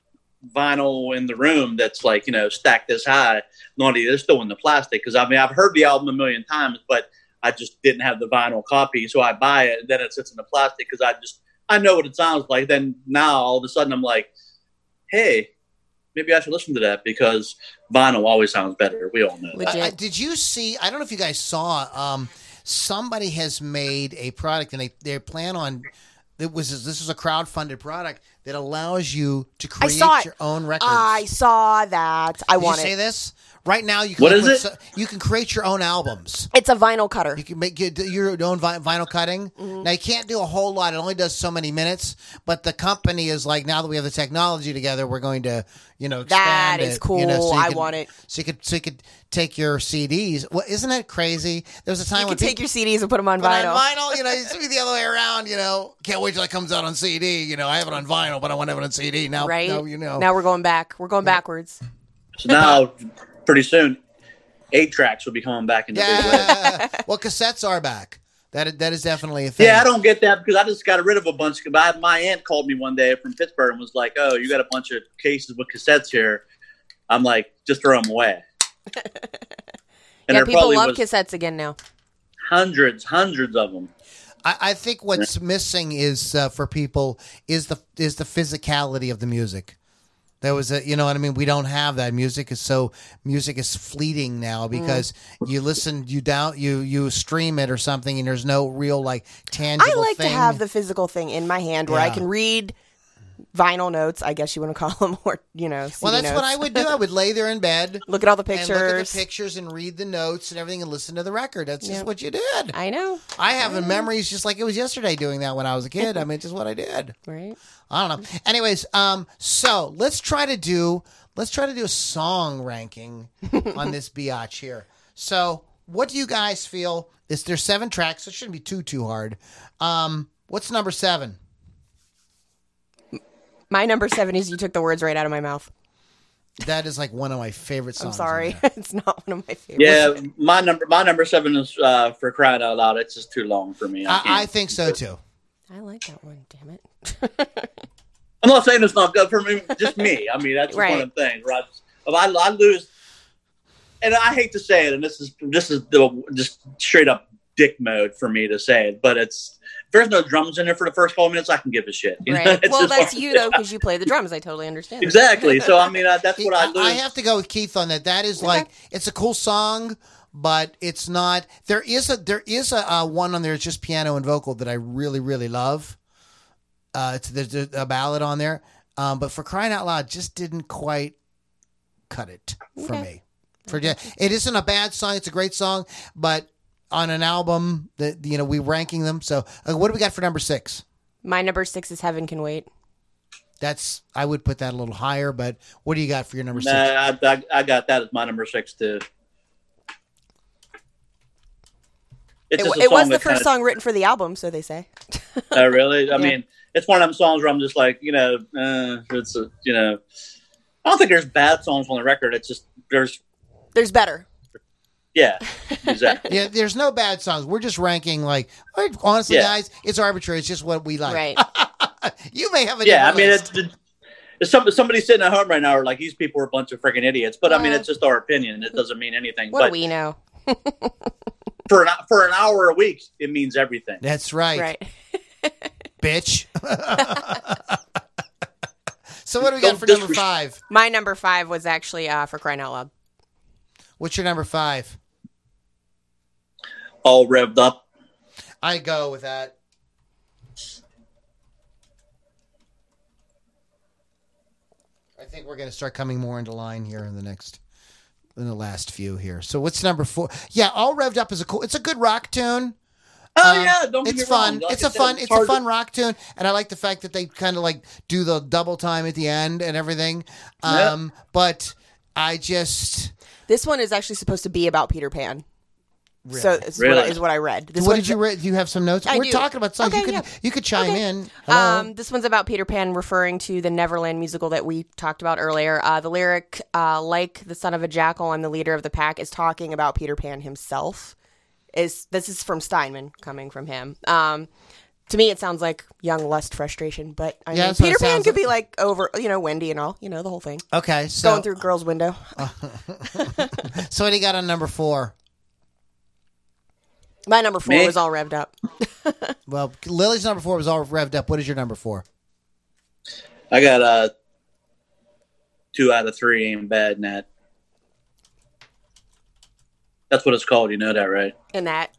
vinyl in the room that's like, you know, stacked this high. Naughty, they're still in the plastic. Because, I mean, I've heard the album a million times, but I just didn't have the vinyl copy. So I buy it, and then it sits in the plastic because I just, I know what it sounds like. Then now, all of a sudden, I'm like, hey, maybe I should listen to that because vinyl always sounds better. We all know that. Legit. I- I- did you see? I don't know if you guys saw. Um, somebody has made a product, and they they plan on. It was this is a crowdfunded product that allows you to I create saw it. your own records. I saw that. I Did want you say it. this right now? You can What like is with it? so- you can create your own albums. It's a vinyl cutter. You can make your your own vi- vinyl cutting. Mm-hmm. Now you can't do a whole lot; it only does so many minutes. But the company is like, now that we have the technology together, we're going to, you know, expand That is it, you know, cool. so you I can- want it. So you could so you could take your C Ds. Well, isn't that crazy? There was a time You when can take people, your C Ds and put them on but vinyl. on vinyl, you know, it used to be the other way around. You know, can't wait till it comes out on C D. You know, I have it on vinyl, but I want to have it on C D now. Right? now, you know. Now we're going back. We're going backwards. So now, pretty soon, eight tracks will be coming back into big way. yeah. Well, cassettes are back. That is, that is definitely a thing. Yeah, I don't get that because I just got rid of a bunch. I, my aunt called me one day from Pittsburgh and was like, "Oh, you got a bunch of cases with cassettes here." I'm like, "Just throw them away." And Yeah, there people probably love was cassettes again now. hundreds, hundreds of them. I, I think what's missing is uh, for people is the is the physicality of the music. There was a, you know what I mean? We don't have that. Music is so, music is fleeting now because Mm. you listen, you down, you, you stream it or something and there's no real like tangible I like thing. to have the physical thing in my hand where I Yeah. can read vinyl notes, I guess you want to call them, or, you know, C D Well, that's notes. what I would do. I would lay there in bed. Look at all the And look at the pictures. pictures and read the notes and everything and listen to the record. That's just Yep. what you did. I know, I have memories just like it was yesterday doing that when I was a kid. I mean, it's just what I did. right? I don't know. Anyways, um, so let's try to do let's try to do a song ranking on this biatch here. So, what do you guys feel? Is there's seven tracks? So it shouldn't be too too hard. Um, What's number seven? My number seven is you took the words right out of my mouth. That is like one of my favorite I'm songs. sorry. on there. It's not one of my favorites. Yeah, my number my number seven is uh, For Crying Out Loud. It's just too long for me. I, I, can't- I think so too. I like that one, damn it. I'm not saying it's not good for me, just me. I mean, that's just Right. one of the things, right? If I, I lose, and I hate to say it, and this is this is the, just straight up dick mode for me to say it, but it's if there's no drums in there for the first couple minutes, I can give a shit. You know? Right. It's Well, just that's one- you, though, because you play the drums. I totally understand. Exactly. So I mean, uh, that's what I lose. I have to go with Keith on that. That is like it's a cool song, but it's not. There is a there is a uh, one on there. It's just piano and vocal that I really really love. Uh, it's there's a, a ballad on there, um, but For Crying Out Loud just didn't quite cut it for Okay. me. For it isn't a bad song. It's a great song, but on an album that you know we ranking them. So uh, what do we got for number six? My number six is Heaven Can Wait. That's I would put that a little higher, but what do you got for your number six? Nah, I, I, I got that as my number six too. It's It, just a it was song the that first kinda- song written for the album, so they say. Oh, really? I Yeah. mean, it's one of them songs where I'm just like, you know, uh, it's a, you know, I don't think there's bad songs on the record. It's just there's, There's better. yeah, exactly. Yeah, there's no bad songs. We're just ranking like honestly, Yeah. guys. It's arbitrary. It's just what we like. Right. You may have a Yeah, I different mean, list. it's, it's some, somebody sitting at home right now are like, these people are a bunch of freaking idiots. But I mean, Well, it's just our opinion. It doesn't mean anything. What but do we know? for an for an hour a week, it means everything. That's right, Right. bitch. So what do we got Don't for number disres- five? My number five was actually uh, For Crying Out Loud. What's your number five? All revved up. I go with that. I think we're going to start coming more into line here in the next, in the last few here. So what's number four? Yeah, All Revved Up is a cool. It's a good rock tune. Oh Um, yeah, don't get it's me fun. wrong. Like it's I a said, fun. It's a hard to- fun rock tune, and I like the fact that they kind of like do the double time at the end and everything. Um, But I just This one is actually supposed to be about Peter Pan. really. So it's Really? what, is what I read. This what one's- did you read? Do you have some notes? I We're do. talking about songs. Okay, you could yeah. you could chime Okay. in. Hello. Um, this one's about Peter Pan, referring to the Neverland musical that we talked about earlier. Uh, the lyric, uh, like the son of a jackal, I'm the leader of the pack, is talking about Peter Pan himself. Is This is from Steinman, coming from him. Um, to me, it sounds like young lust frustration, but I Yeah, mean, that's what it Peter Pan sounds could like. be like over, you know, Wendy and all, you know, the whole thing. okay, so Going through girls' window. so what do you got on number four? My number four Me? was All Revved Up. Well, Lily's number four was All Revved Up. What is your number four? I got uh, two out of three ain't bad, Nat. That's what it's called. You know that, right? And that.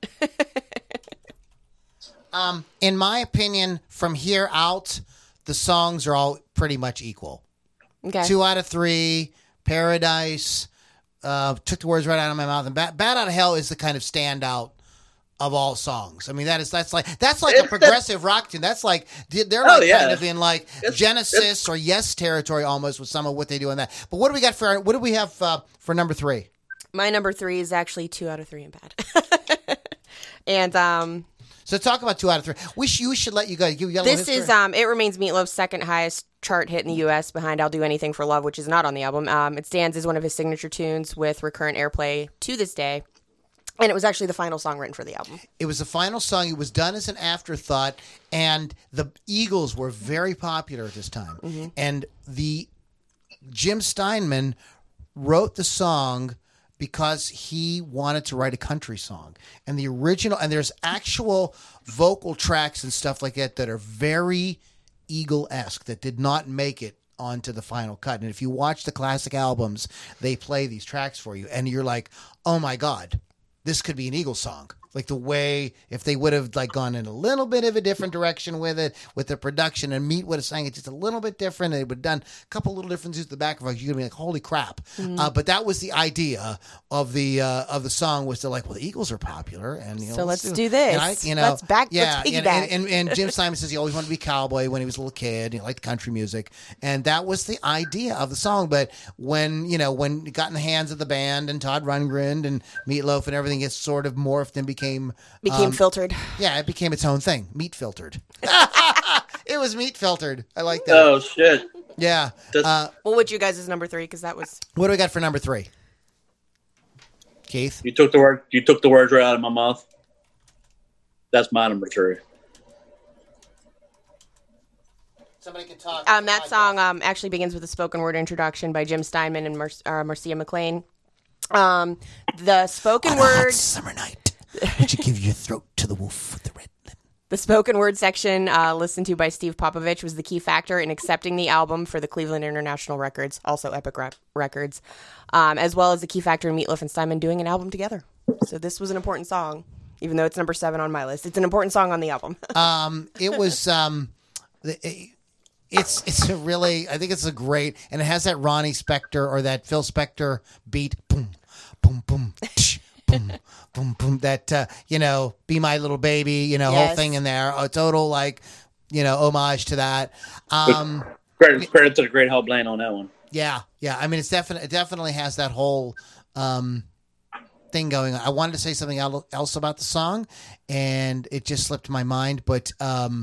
Um, in my opinion, from here out, the songs are all pretty much equal. Okay. Two out of three, Paradise, uh, took the words right out of my mouth, and Bad, Bad Out of Hell is the kind of standout of all songs. I mean, that is that's like that's like a It's the- progressive rock tune. That's like they're Oh, like yeah. kind of in like It's- Genesis it's- or Yes territory almost with some of what they do on that. But what do we got for what do we have uh, for number three? My number three is actually two out of three and bad. and um, So talk about two out of three. We sh- you should let you go. Give you a little this history. is um, it remains Meatloaf's second highest chart hit in the U S behind "I'll Do Anything for Love," which is not on the album. Um, it stands as one of his signature tunes with recurrent airplay to this day. And it was actually the final song written for the album. It was the final song. It was done as an afterthought, and the Eagles were very popular at this time. Mm-hmm. And the Jim Steinman wrote the song because he wanted to write a country song. And the original, and there's actual vocal tracks and stuff like that that are very Eagle-esque that did not make it onto the final cut. And if you watch the classic albums, they play these tracks for you, and you're like, oh my God, this could be an Eagles song. Like the way, if they would have like gone in a little bit of a different direction with it, with the production, and Meat would have sang it just a little bit different, and they would have done a couple little differences at the back of it, you're gonna be like, holy crap. Uh, but that was the idea of the uh, of the song, was to like, well, the Eagles are popular, and you know, So let's do this. And I, you know, Let's back- yeah, let's and, piggyback. and, and, and Jim Simon says he always wanted to be a cowboy when he was a little kid. He liked country music, and that was the idea of the song. But when you know when it got in the hands of the band and Todd Rundgren and Meatloaf and everything, it sort of morphed and became became Became um, filtered. yeah, it became its own thing. Meat filtered. It was meat filtered. I like that. Oh shit! Yeah. That's- Uh, Well, what's you guys' number three? Because that was what do we got for number three? Keith? You took the word. You took the words right out of my mouth. That's my number three. Somebody can talk. um, that song um, actually begins with a spoken word introduction by Jim Steinman and Mer- uh, Marcia McLean. Um, the spoken On a hot word, summer night, would you give your throat to the wolf with the red lip? the spoken word section uh, listened to by Steve Popovich was the key factor in accepting the album for the Cleveland International Records, also Epic Rep- Records, um, as well as the key factor in Meatloaf and Steinman doing an album together. So this was an important song, even though it's number seven on my list. It's an important song on the album. Um, it was. Um, the, it, It's it's a really I think it's a great and it has that Ronnie Spector or that Phil Spector beat boom boom boom tsh, boom boom boom that uh, you know Be My Little Baby you know whole Yes. thing in there a total like you know homage to that um Credit, credit to the great Hal Blaine on that one. yeah yeah I mean it's definitely it definitely has that whole um thing going on. I wanted to say something el- else about the song and it just slipped my mind but um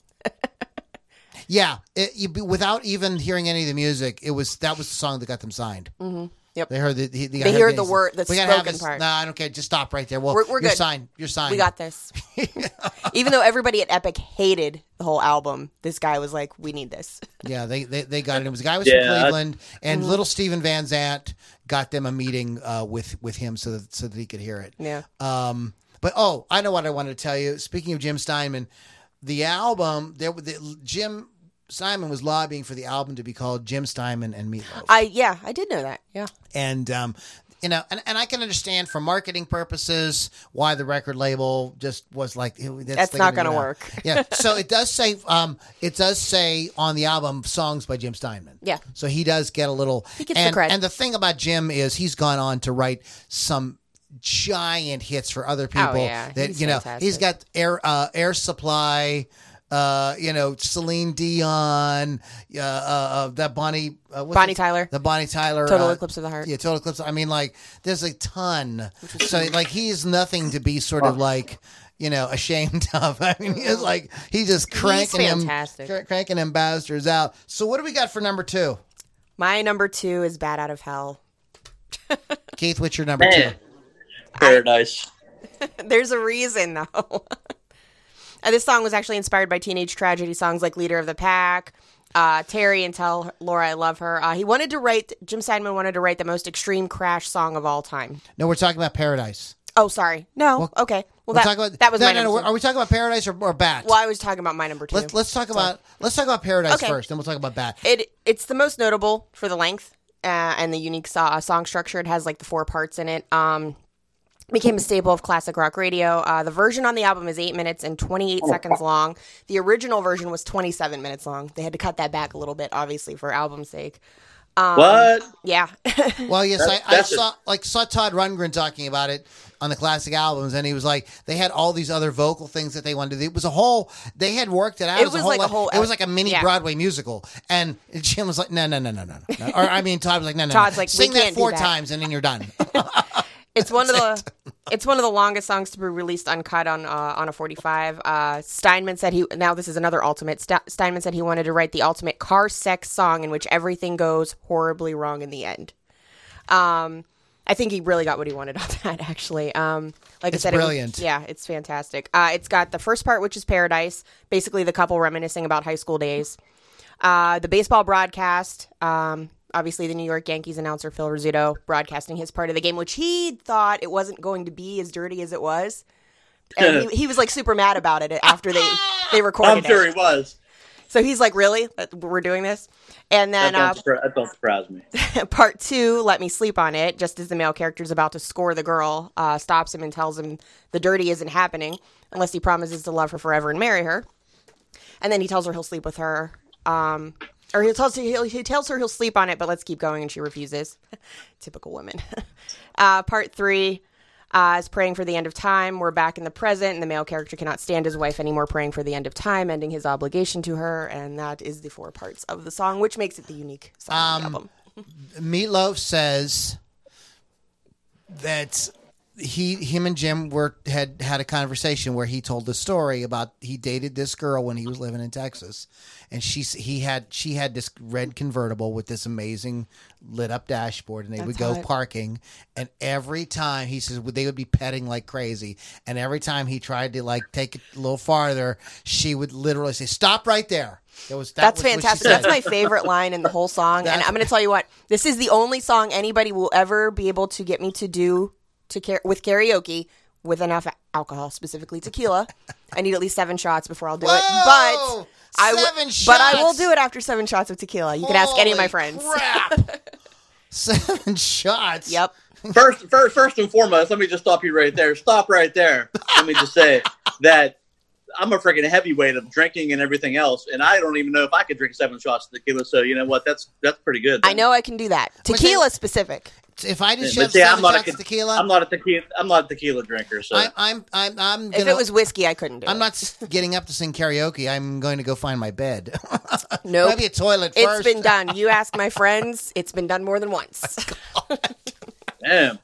yeah, it, you, without even hearing any of the music, it was that was the song that got them signed. Mm-hmm. Yep. They heard the, the, the They heard the word- the we gotta have spoken this- part. No, I don't care. Just stop right there. Well, We're- we're you're good. signed. You're signed. We got this. Even though everybody at Epic hated the whole album, this guy was like, we need this. Yeah, they, they they got it. It was a guy who was Yeah, from I- Cleveland, and Mm-hmm. little Steven Van Zandt got them a meeting uh, with with him so that so that he could hear it. Yeah. Um, but oh, I know what I wanted to tell you. Speaking of Jim Steinman, the album there, the, Jim Steinman was lobbying for the album to be called Jim Steinman and Meatloaf. I yeah, I did know that. Yeah. And, um, you know, and, and I can understand for marketing purposes why the record label just was like, "Ew, That's they're not gonna gonna do that." work. Yeah. So it does say, um, it does say on the album songs by Jim Steinman. Yeah. So he does get a little. He gets the and, credit. And the thing about Jim is he's gone on to write some giant hits for other people. Oh, yeah. That He's you know, fantastic. he's got Air uh, Air Supply. Uh, you know, Celine Dion, uh, uh, uh that Bonnie, uh, what's Bonnie it- Tyler. the Bonnie Tyler, Total uh, Eclipse of the Heart. Yeah, Total Eclipse. I mean, like, there's a ton. So, like, he's nothing to be sort of like, you know, ashamed of. I mean, he's like, he's just cranking him, fantastic. cr- cranking him bastards out. So, what do we got for number two? My number two is Bad Out of Hell. Keith, what's your number Man, two? Paradise. There's a reason, though. Uh, this song was actually inspired by teenage tragedy songs like Leader of the Pack, uh, Terry and Tell Laura I Love Her. Uh, he wanted to write, Jim Steinman wanted to write the most extreme crash song of all time. No, we're talking about Paradise. Oh, sorry. No. Well, okay. Well, We're that, talking about, that was no, my no, no, number two. Are we talking about Paradise or, or Bat? Well, I was talking about my number two. Let's let's talk about let's talk about Paradise Okay. first, then we'll talk about Bat. It It's the most notable for the length uh, and the unique so- uh, song structure. It has like the four parts in it. Um, became a staple of classic rock radio. Uh, the version on the album is eight minutes and twenty-eight seconds long. The original version was twenty-seven minutes long. They had to cut that back a little bit, obviously, for album's sake. What? Yeah. Well, yes, That's- I, I that's a- saw like saw Todd Rundgren talking about it on the classic albums, and he was like, they had all these other vocal things that they wanted to do. It was a whole. They had worked it out. It as was a whole, like a whole- It was like a mini yeah. Broadway musical, and Jim was like, no, no, no, no, no, no. Or I mean, Todd was like, no, no, Todd's no. like, we sing that can't do four that. times, and then you're done. It's one of the it's one of the longest songs to be released uncut on uh, on a forty-five. Uh, Steinman said he now this is another ultimate. St- Steinman said he wanted to write the ultimate car sex song in which everything goes horribly wrong in the end. Um, I think he really got what he wanted on that. Actually, um, like It's I said, it was- brilliant. yeah, it's fantastic. Uh, it's got the first part, which is Paradise, basically the couple reminiscing about high school days. Uh, the baseball broadcast. Um, Obviously, the New York Yankees announcer Phil Rizzuto broadcasting his part of the game, which he thought it wasn't going to be as dirty as it was, and he, he was like super mad about it after they they recorded I'm sure it. he was. So he's like, "Really? That- We're doing this?" And That then uh, don't, surpri- that don't surprise me. part two, "Let Me Sleep on It," just as the male character is about to score the girl, uh, stops him and tells him the dirty isn't happening unless he promises to love her forever and marry her. And then he tells her he'll sleep with her. Um, Or he tells her he'll, he tells her he'll sleep on it, but let's keep going, and she refuses. Typical women. uh, part three uh, is praying for the end of time. We're back in the present, and the male character cannot stand his wife anymore, praying for the end of time, ending his obligation to her, and that is the four parts of the song, which makes it the unique song of the Um, album. Meatloaf says that he, him and Jim were had had a conversation where he told the story about he dated this girl when he was living in Texas, and she he had she had this red convertible with this amazing lit up dashboard, and they That's would go hot. parking, and every time he says they would be petting like crazy, and every time he tried to like take it a little farther, she would literally say, "Stop right there." That was that That's was what she fantastic. said. That's my favorite line in the whole song. And That's- I'm going to tell you what, this is the only song anybody will ever be able to get me to do to car- with karaoke with enough alcohol, specifically tequila. I need at least seven shots before I'll do it. Whoa! But I w- Seven but I will shots! do it after seven shots of tequila. You can ask any of my Holy friends. Crap. Seven shots. Yep. First, first, first and foremost, let me just stop you right there. Stop right there. Let me just say that I'm a freaking heavyweight of drinking and everything else, and I don't even know if I could drink seven shots of tequila. So you know what? That's that's pretty good. I know I can do that. But Tequila they- specific. If I just But shove see, I'm seven not a shots con- of tequila, I'm not a tequila. I'm not a tequila drinker. So I, I'm I'm I'm If gonna, it was whiskey, I couldn't do I'm it. not s- getting up to sing karaoke. I'm going to go find my bed. Nope. Maybe a toilet It's first. been done. You ask my friends. It's been done more than once. damn.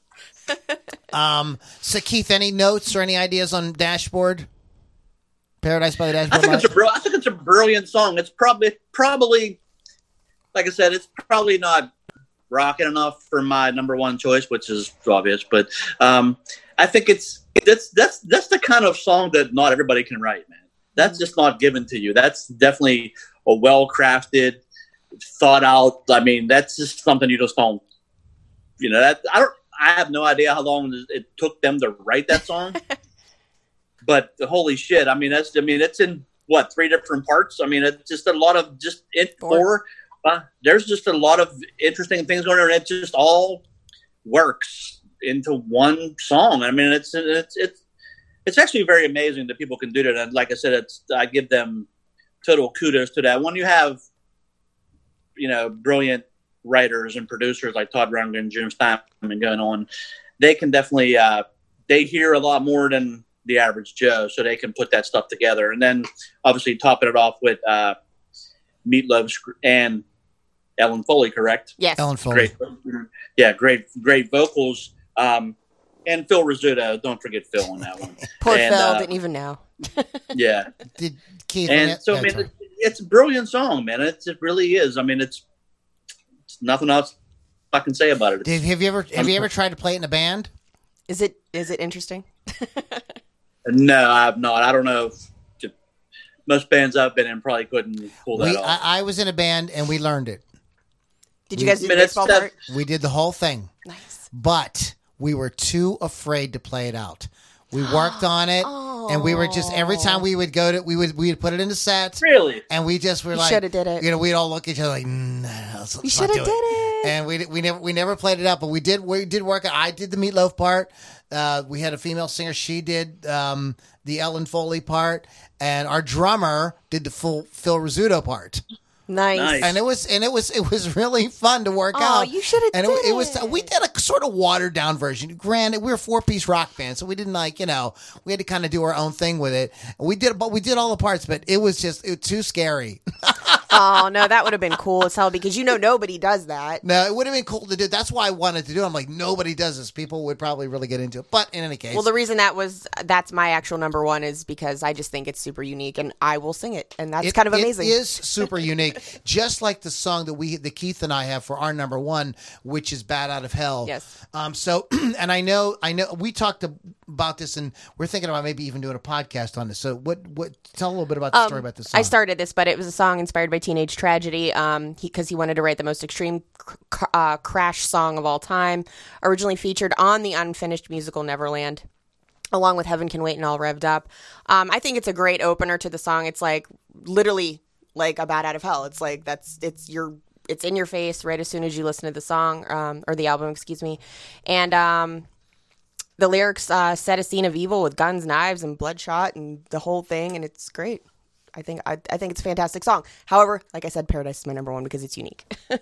Um. So Keith, any notes or any ideas on Dashboard? Paradise by the I Dashboard. think it's Light? a br- I think it's a brilliant song. It's probably probably like I said, it's probably not rocking enough for my number one choice, which is obvious. But um, I think it's that's that's that's the kind of song that not everybody can write, man. That's just not given to you. That's definitely a well crafted, thought out. I mean, that's just something you just don't. You know that I don't. I have no idea how long it took them to write that song. But holy shit! I mean, that's I mean, it's in what three different parts. I mean, it's just a lot of just it Four. four. Uh, there's just a lot of interesting things going on, and it just all works into one song. I mean, it's it's it's it's actually very amazing that people can do that. And like I said, it's I give them total kudos to that. When you have, you know, brilliant writers and producers like Todd Rundgren and Jim Steinman going on, they can definitely uh, they hear a lot more than the average Joe, so they can put that stuff together. And then obviously topping it off with uh, Meatloaf and Ellen Foley, correct? Yes. Ellen Foley. Great, yeah, great, great vocals. Um, and Phil Rizzuto, don't forget Phil on that one. Poor and, Phil uh, didn't even know. Yeah, Did Keith? and so I yeah, mean, sorry. it, it's a brilliant song, man. It's, it really is. I mean, it's, it's nothing else I can say about it. It's, Dave, have you ever have you ever tried to play it in a band? Is it is it interesting? no, I have not. I don't know. If, most bands I've been in probably couldn't pull that We, off. I, I was in a band and we learned it. Did you guys do I the mean, it's baseball that- part? We did the whole thing, Nice. but we were too afraid to play it out. We worked on it, and we were just every time we would go to we would we would put it into sets, Really? and we just were You like, shoulda did it. You know, we'd all look at each other like, mm, no, let's, You let's should not have do did it. And we we never we never played it out, but we did we did work. I did the Meatloaf part. Uh, we had a female singer. She did um, the Ellen Foley part, and our drummer did the full Phil Rizzuto part. Nice. Nice. And it was and it was it was really fun to work Oh, out. you shoulda And did it, it was it. we did a sort of watered down version. Granted, we were a four piece rock band, so we didn't like you know we had to kind of do our own thing with it. We did, but we did all the parts, but it was just it was too scary. Oh no, that would have been cool as hell because you know nobody does that. No, it would have been cool to do. That's why I wanted to do it. I'm like, nobody does this. People would probably really get into it. But in any case, Well, the reason that was that's my actual number one is because I just think it's super unique and I will sing it, and that's It- kind of amazing. It is super unique, just like the song that we, the Keith and I have for our number one, which is "Bad Out of Hell." Yes. Um. So, and I know, I know, we talked about this, and we're thinking about maybe even doing a podcast on this. So, what, what? Tell a little bit about the story about this song. Um, I started this, but it was a song inspired by teenage tragedy. Um, because he, he wanted to write the most extreme cr- uh, crash song of all time. Originally featured on the unfinished musical Neverland, along with Heaven Can Wait and All Revved Up. Um, I think it's a great opener to the song. It's like literally like a bat out of hell. It's like that's it's your it's in your face right as soon as you listen to the song um, or the album, excuse me, and um. The lyrics uh, set a scene of evil with guns, knives, and bloodshot, and the whole thing, and it's great. I think I, I think it's a fantastic song. However, like I said, Paradise is my number one because it's unique.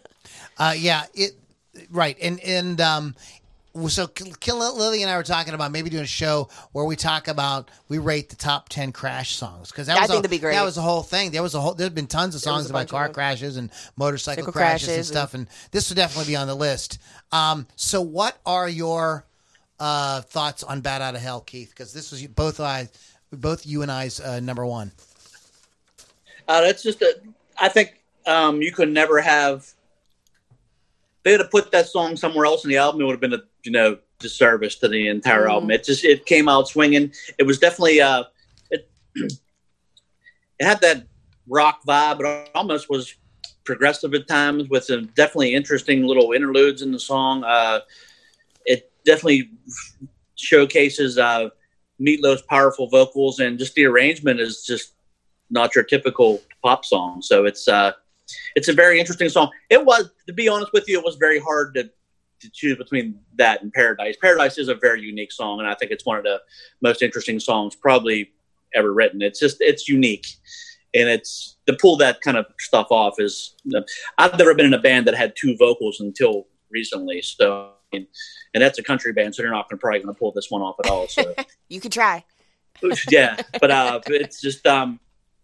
Uh, yeah, it right, and and um, so Kill Lily and I were talking about maybe doing a show where we talk about we rate the top ten crash songs because that Yeah, I was think a, that'd be great. That was the whole thing. There was a whole. There's been tons of There was songs a about bunch of car them. crashes and motorcycle Cycle crashes, and crashes stuff, and this would definitely be on the list. Um, so what are your uh, thoughts on Bat Out of Hell, Keith? Because this was both I, both you and I's uh, number one. Uh, that's just a. I think um, you could never have. They had to put that song somewhere else in the album. It would have been a you know disservice to the entire Mm. album. It just it came out swinging. It was definitely uh, it. It had that rock vibe, but it almost was progressive at times with some definitely interesting little interludes in the song. Uh, it definitely showcases uh, Meatloaf's powerful vocals, and just the arrangement is just not your typical pop song. So it's uh, it's a very interesting song. It was, to be honest with you, it was very hard to, to choose between that and Paradise. Paradise is a very unique song, and I think it's one of the most interesting songs probably ever written. It's just it's unique. And it's to pull that kind of stuff off is. I've never been in a band that had two vocals until recently. So, and that's a country band, so they're not gonna, probably going to pull this one off at all. So, You could try. yeah, but uh, it's just um,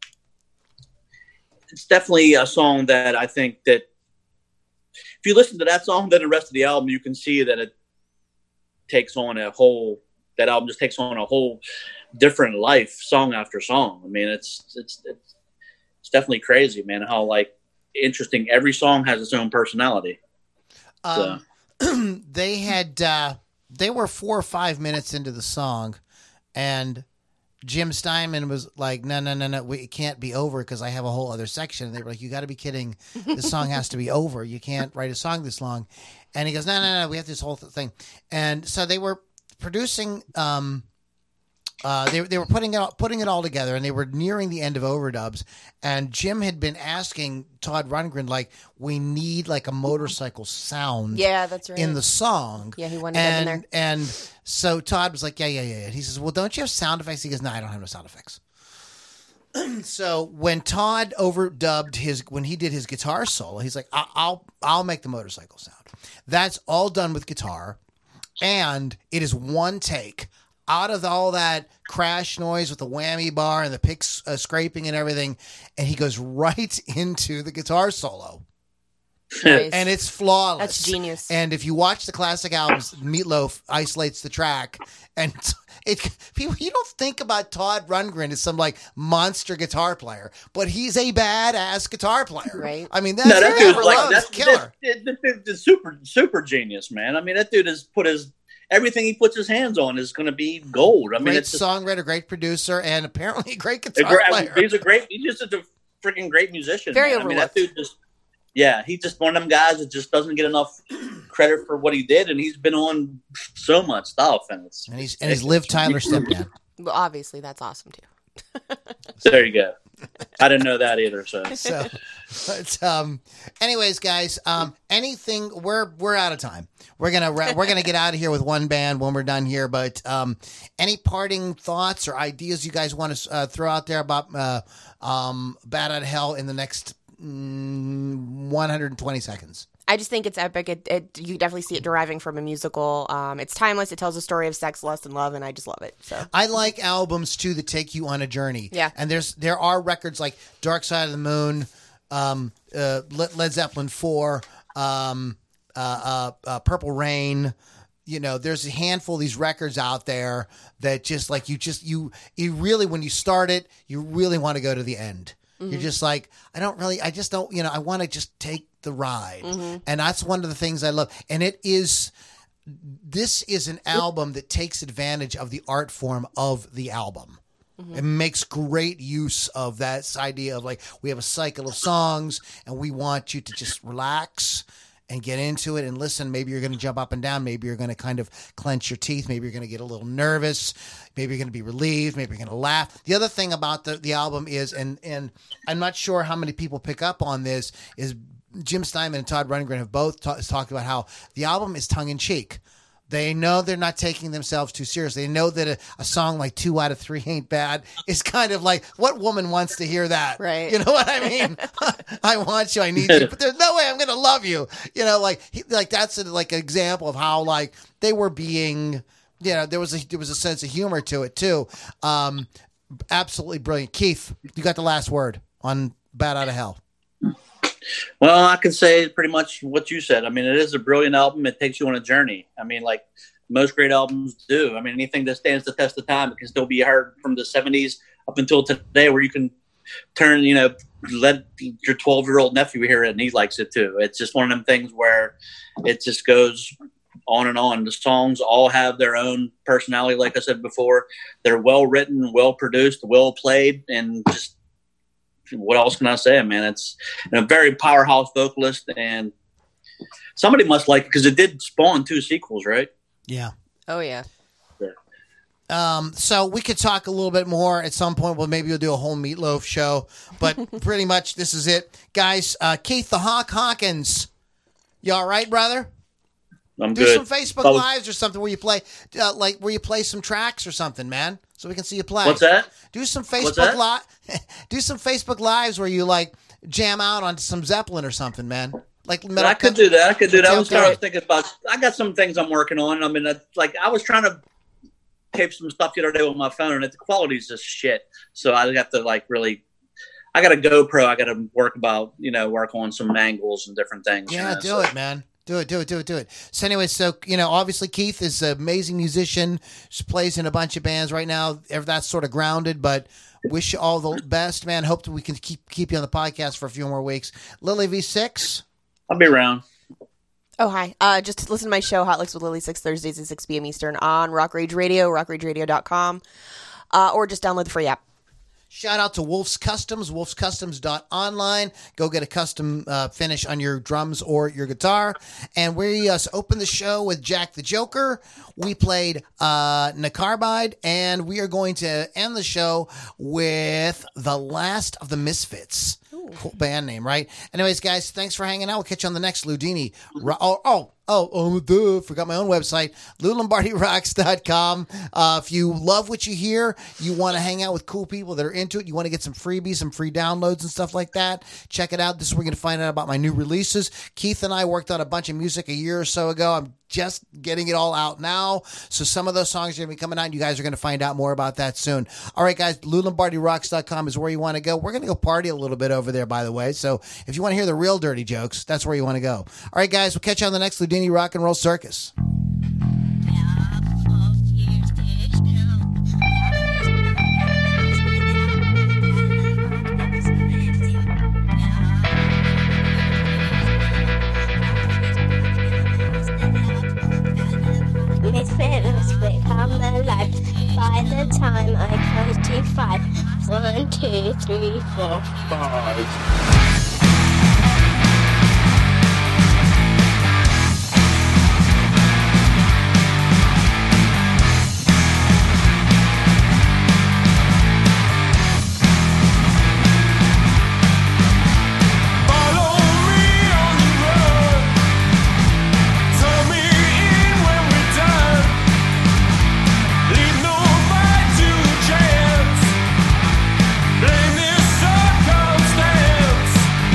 it's definitely a song that I think that if you listen to that song, then the rest of the album, you can see that it takes on a whole. That album just takes on a whole different life, song after song. I mean, it's it's. it's It's definitely crazy, man, how like interesting every song has its own personality. Um, they had uh, they were four or five minutes into the song, and Jim Steinman was like, "No, no, no, no, we, it can't be over because I have a whole other section." And they were like, "You got to be kidding! This song has to be over. You can't write a song this long." And he goes, "No, no, no, we have this whole th- thing." And so they were producing. Um, Uh, they they were putting it all, putting it all together, and they were nearing the end of overdubs. And Jim had been asking Todd Rundgren, like, we need like a motorcycle sound, Yeah, that's right. in the song. Yeah, he wanted that in and there. and so Todd was like, yeah, yeah, yeah. And he says, well, don't you have sound effects? He goes, no, I don't have no sound effects. So when Todd overdubbed his when he did his guitar solo, he's like, I- I'll I'll make the motorcycle sound. That's all done with guitar, and it is one take. Out of all that crash noise with the whammy bar and the pick uh, scraping and everything, and he goes right into the guitar solo, Nice. and it's flawless. That's genius. And if you watch the classic albums, Meatloaf isolates the track, and it people you don't think about Todd Rundgren as some like monster guitar player, but he's a badass guitar player. Right. I mean, that's No, that dude's like loves that's, killer. that's, that dude's a super super genius, man. I mean, that dude has put his everything he puts his hands on is going to be gold. I mean, Great it's just, songwriter, great producer, and apparently a great a guitar great, player. he's a great. He's just a freaking great musician. Very man. I mean, that overlooked. dude just. Yeah, he's just one of them guys that just doesn't get enough credit for what he did, and he's been on so much stuff, and it's And he's and he's Liv Tyler stepdad. Well, obviously, that's awesome too. There you go. I didn't know that either. So So, but, um, anyways, guys, um, anything we're we're out of time. We're gonna ra- we're gonna get out of here with one band when we're done here. But um, any parting thoughts or ideas you guys want to uh, throw out there about uh, um, Bat Out of Hell in the next mm, one hundred twenty seconds? I just think it's epic. It, it you definitely see it deriving from a musical. Um, it's timeless. It tells a story of sex, lust, and love, and I just love it. So I like albums too that take you on a journey. Yeah. and there's there are records like Dark Side of the Moon, um, uh, Le- Led Zeppelin four, um, uh, uh, uh, Purple Rain. You know, there's a handful of these records out there that just like you just you you really when you start it, you really want to go to the end. You're just like, I don't really, I just don't, you know, I want to just take the ride. And that's one of the things I love. And it is, this is an album that takes advantage of the art form of the album. It makes great use of that idea of like, we have a cycle of songs and we want you to just relax and get into it and listen. Maybe you're going to jump up and down. Maybe you're going to kind of clench your teeth. Maybe you're going to get a little nervous. Maybe you're going to be relieved. Maybe you're going to laugh. The other thing about the, the album is, and, and I'm not sure how many people pick up on this, is Jim Steinman and Todd Rundgren have both ta- talked about how the album is tongue-in-cheek. They know they're not taking themselves too seriously. They know that a, a song like Two Out of Three Ain't Bad is kind of like, what woman wants to hear that? Right. You know what I mean? I want you, I need you, but there's no way I'm going to love you. You know, like, he, like that's a, like an example of how like they were being, you know, there was a, there was a sense of humor to it too. Um, absolutely brilliant. Keith, you got the last word on Bat Out of Hell. Well, I can say pretty much what you said. I mean, it is a brilliant album. It takes you on a journey. I mean, like most great albums do. I mean, anything that stands the test of time, it can still be heard from the seventies up until today, where you can turn, you know, let your twelve year old nephew hear it and he likes it too. It's just one of them things where it just goes on and on. The songs all have their own personality. Like I said before, they're well written, well produced, well played, and just what else can I say, man? It's a very powerhouse vocalist, and somebody must like it because it did spawn two sequels, right? Yeah. Oh yeah. Um, so we could talk a little bit more at some point. Well, maybe we'll do a whole Meatloaf show, but pretty much this is it. Guys, uh, Keith the Hawk Hawkins, you all right, brother? I'm do good. some Facebook Oh, Lives or something where you play, uh, like where you play some tracks or something, man, so we can see you play. What's that? Do some What's Facebook that? Live. Do some Facebook Lives where you like jam out on some Zeppelin or something, man. Like metal I could country- do that. I could do that. I was, Okay. I was thinking about. I got some things I'm working on. I mean, I, like I was trying to tape some stuff the other day with my phone, and the quality's just shit. So I have to like really. I got a GoPro. I got to work about you know work on some angles and different things. Yeah, you know, do so. it, man. Do it, do it, do it, do it. So anyway, so, you know, obviously Keith is an amazing musician. Just plays in a bunch of bands right now. That's sort of grounded, but wish you all the best, man. Hope that we can keep keep you on the podcast for a few more weeks. Lily V six. I'll be around. Oh, hi. Uh, just listen to my show, Hot Licks with Lily, six Thursdays at six p.m. Eastern on Rock Rage Radio, rock rage radio dot com, uh, or just download the free app. Shout out to Wolf's Customs, wolfs customs dot online. Go get a custom uh, finish on your drums or your guitar. And we uh, opened the show with Jack the Joker. We played uh, Nicarbide, and we are going to end the show with The Last of the Misfits. Cool band name, right? Anyways, guys, thanks for hanging out. We'll catch you on the next Ludini. Ro- oh, oh, oh, oh, duh, forgot my own website, lou lombardi rocks dot com. Uh, if you love what you hear, you want to hang out with cool people that are into it, you want to get some freebies, some free downloads and stuff like that, check it out. This is where you're going to find out about my new releases. Keith and I worked on a bunch of music a year or so ago. I'm just getting it all out now. So some of those songs are going to be coming out, and you guys are going to find out more about that soon. All right, guys, lou lombardi rocks dot com is where you want to go. We're going to go party a little bit over there, by the way. So if you want to hear the real dirty jokes, that's where you want to go. All right, guys, we'll catch you on the next Ludini Rock and Roll Circus. Misfits become alive by the time I count to five. One, two, three, four, five. Follow me on the road. Turn me in when we're done. Leave nobody to chance. Blame this circumstance.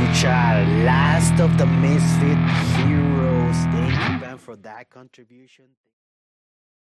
Lucha, last of the misfit heroes. Thank you, Ben, for that contribution.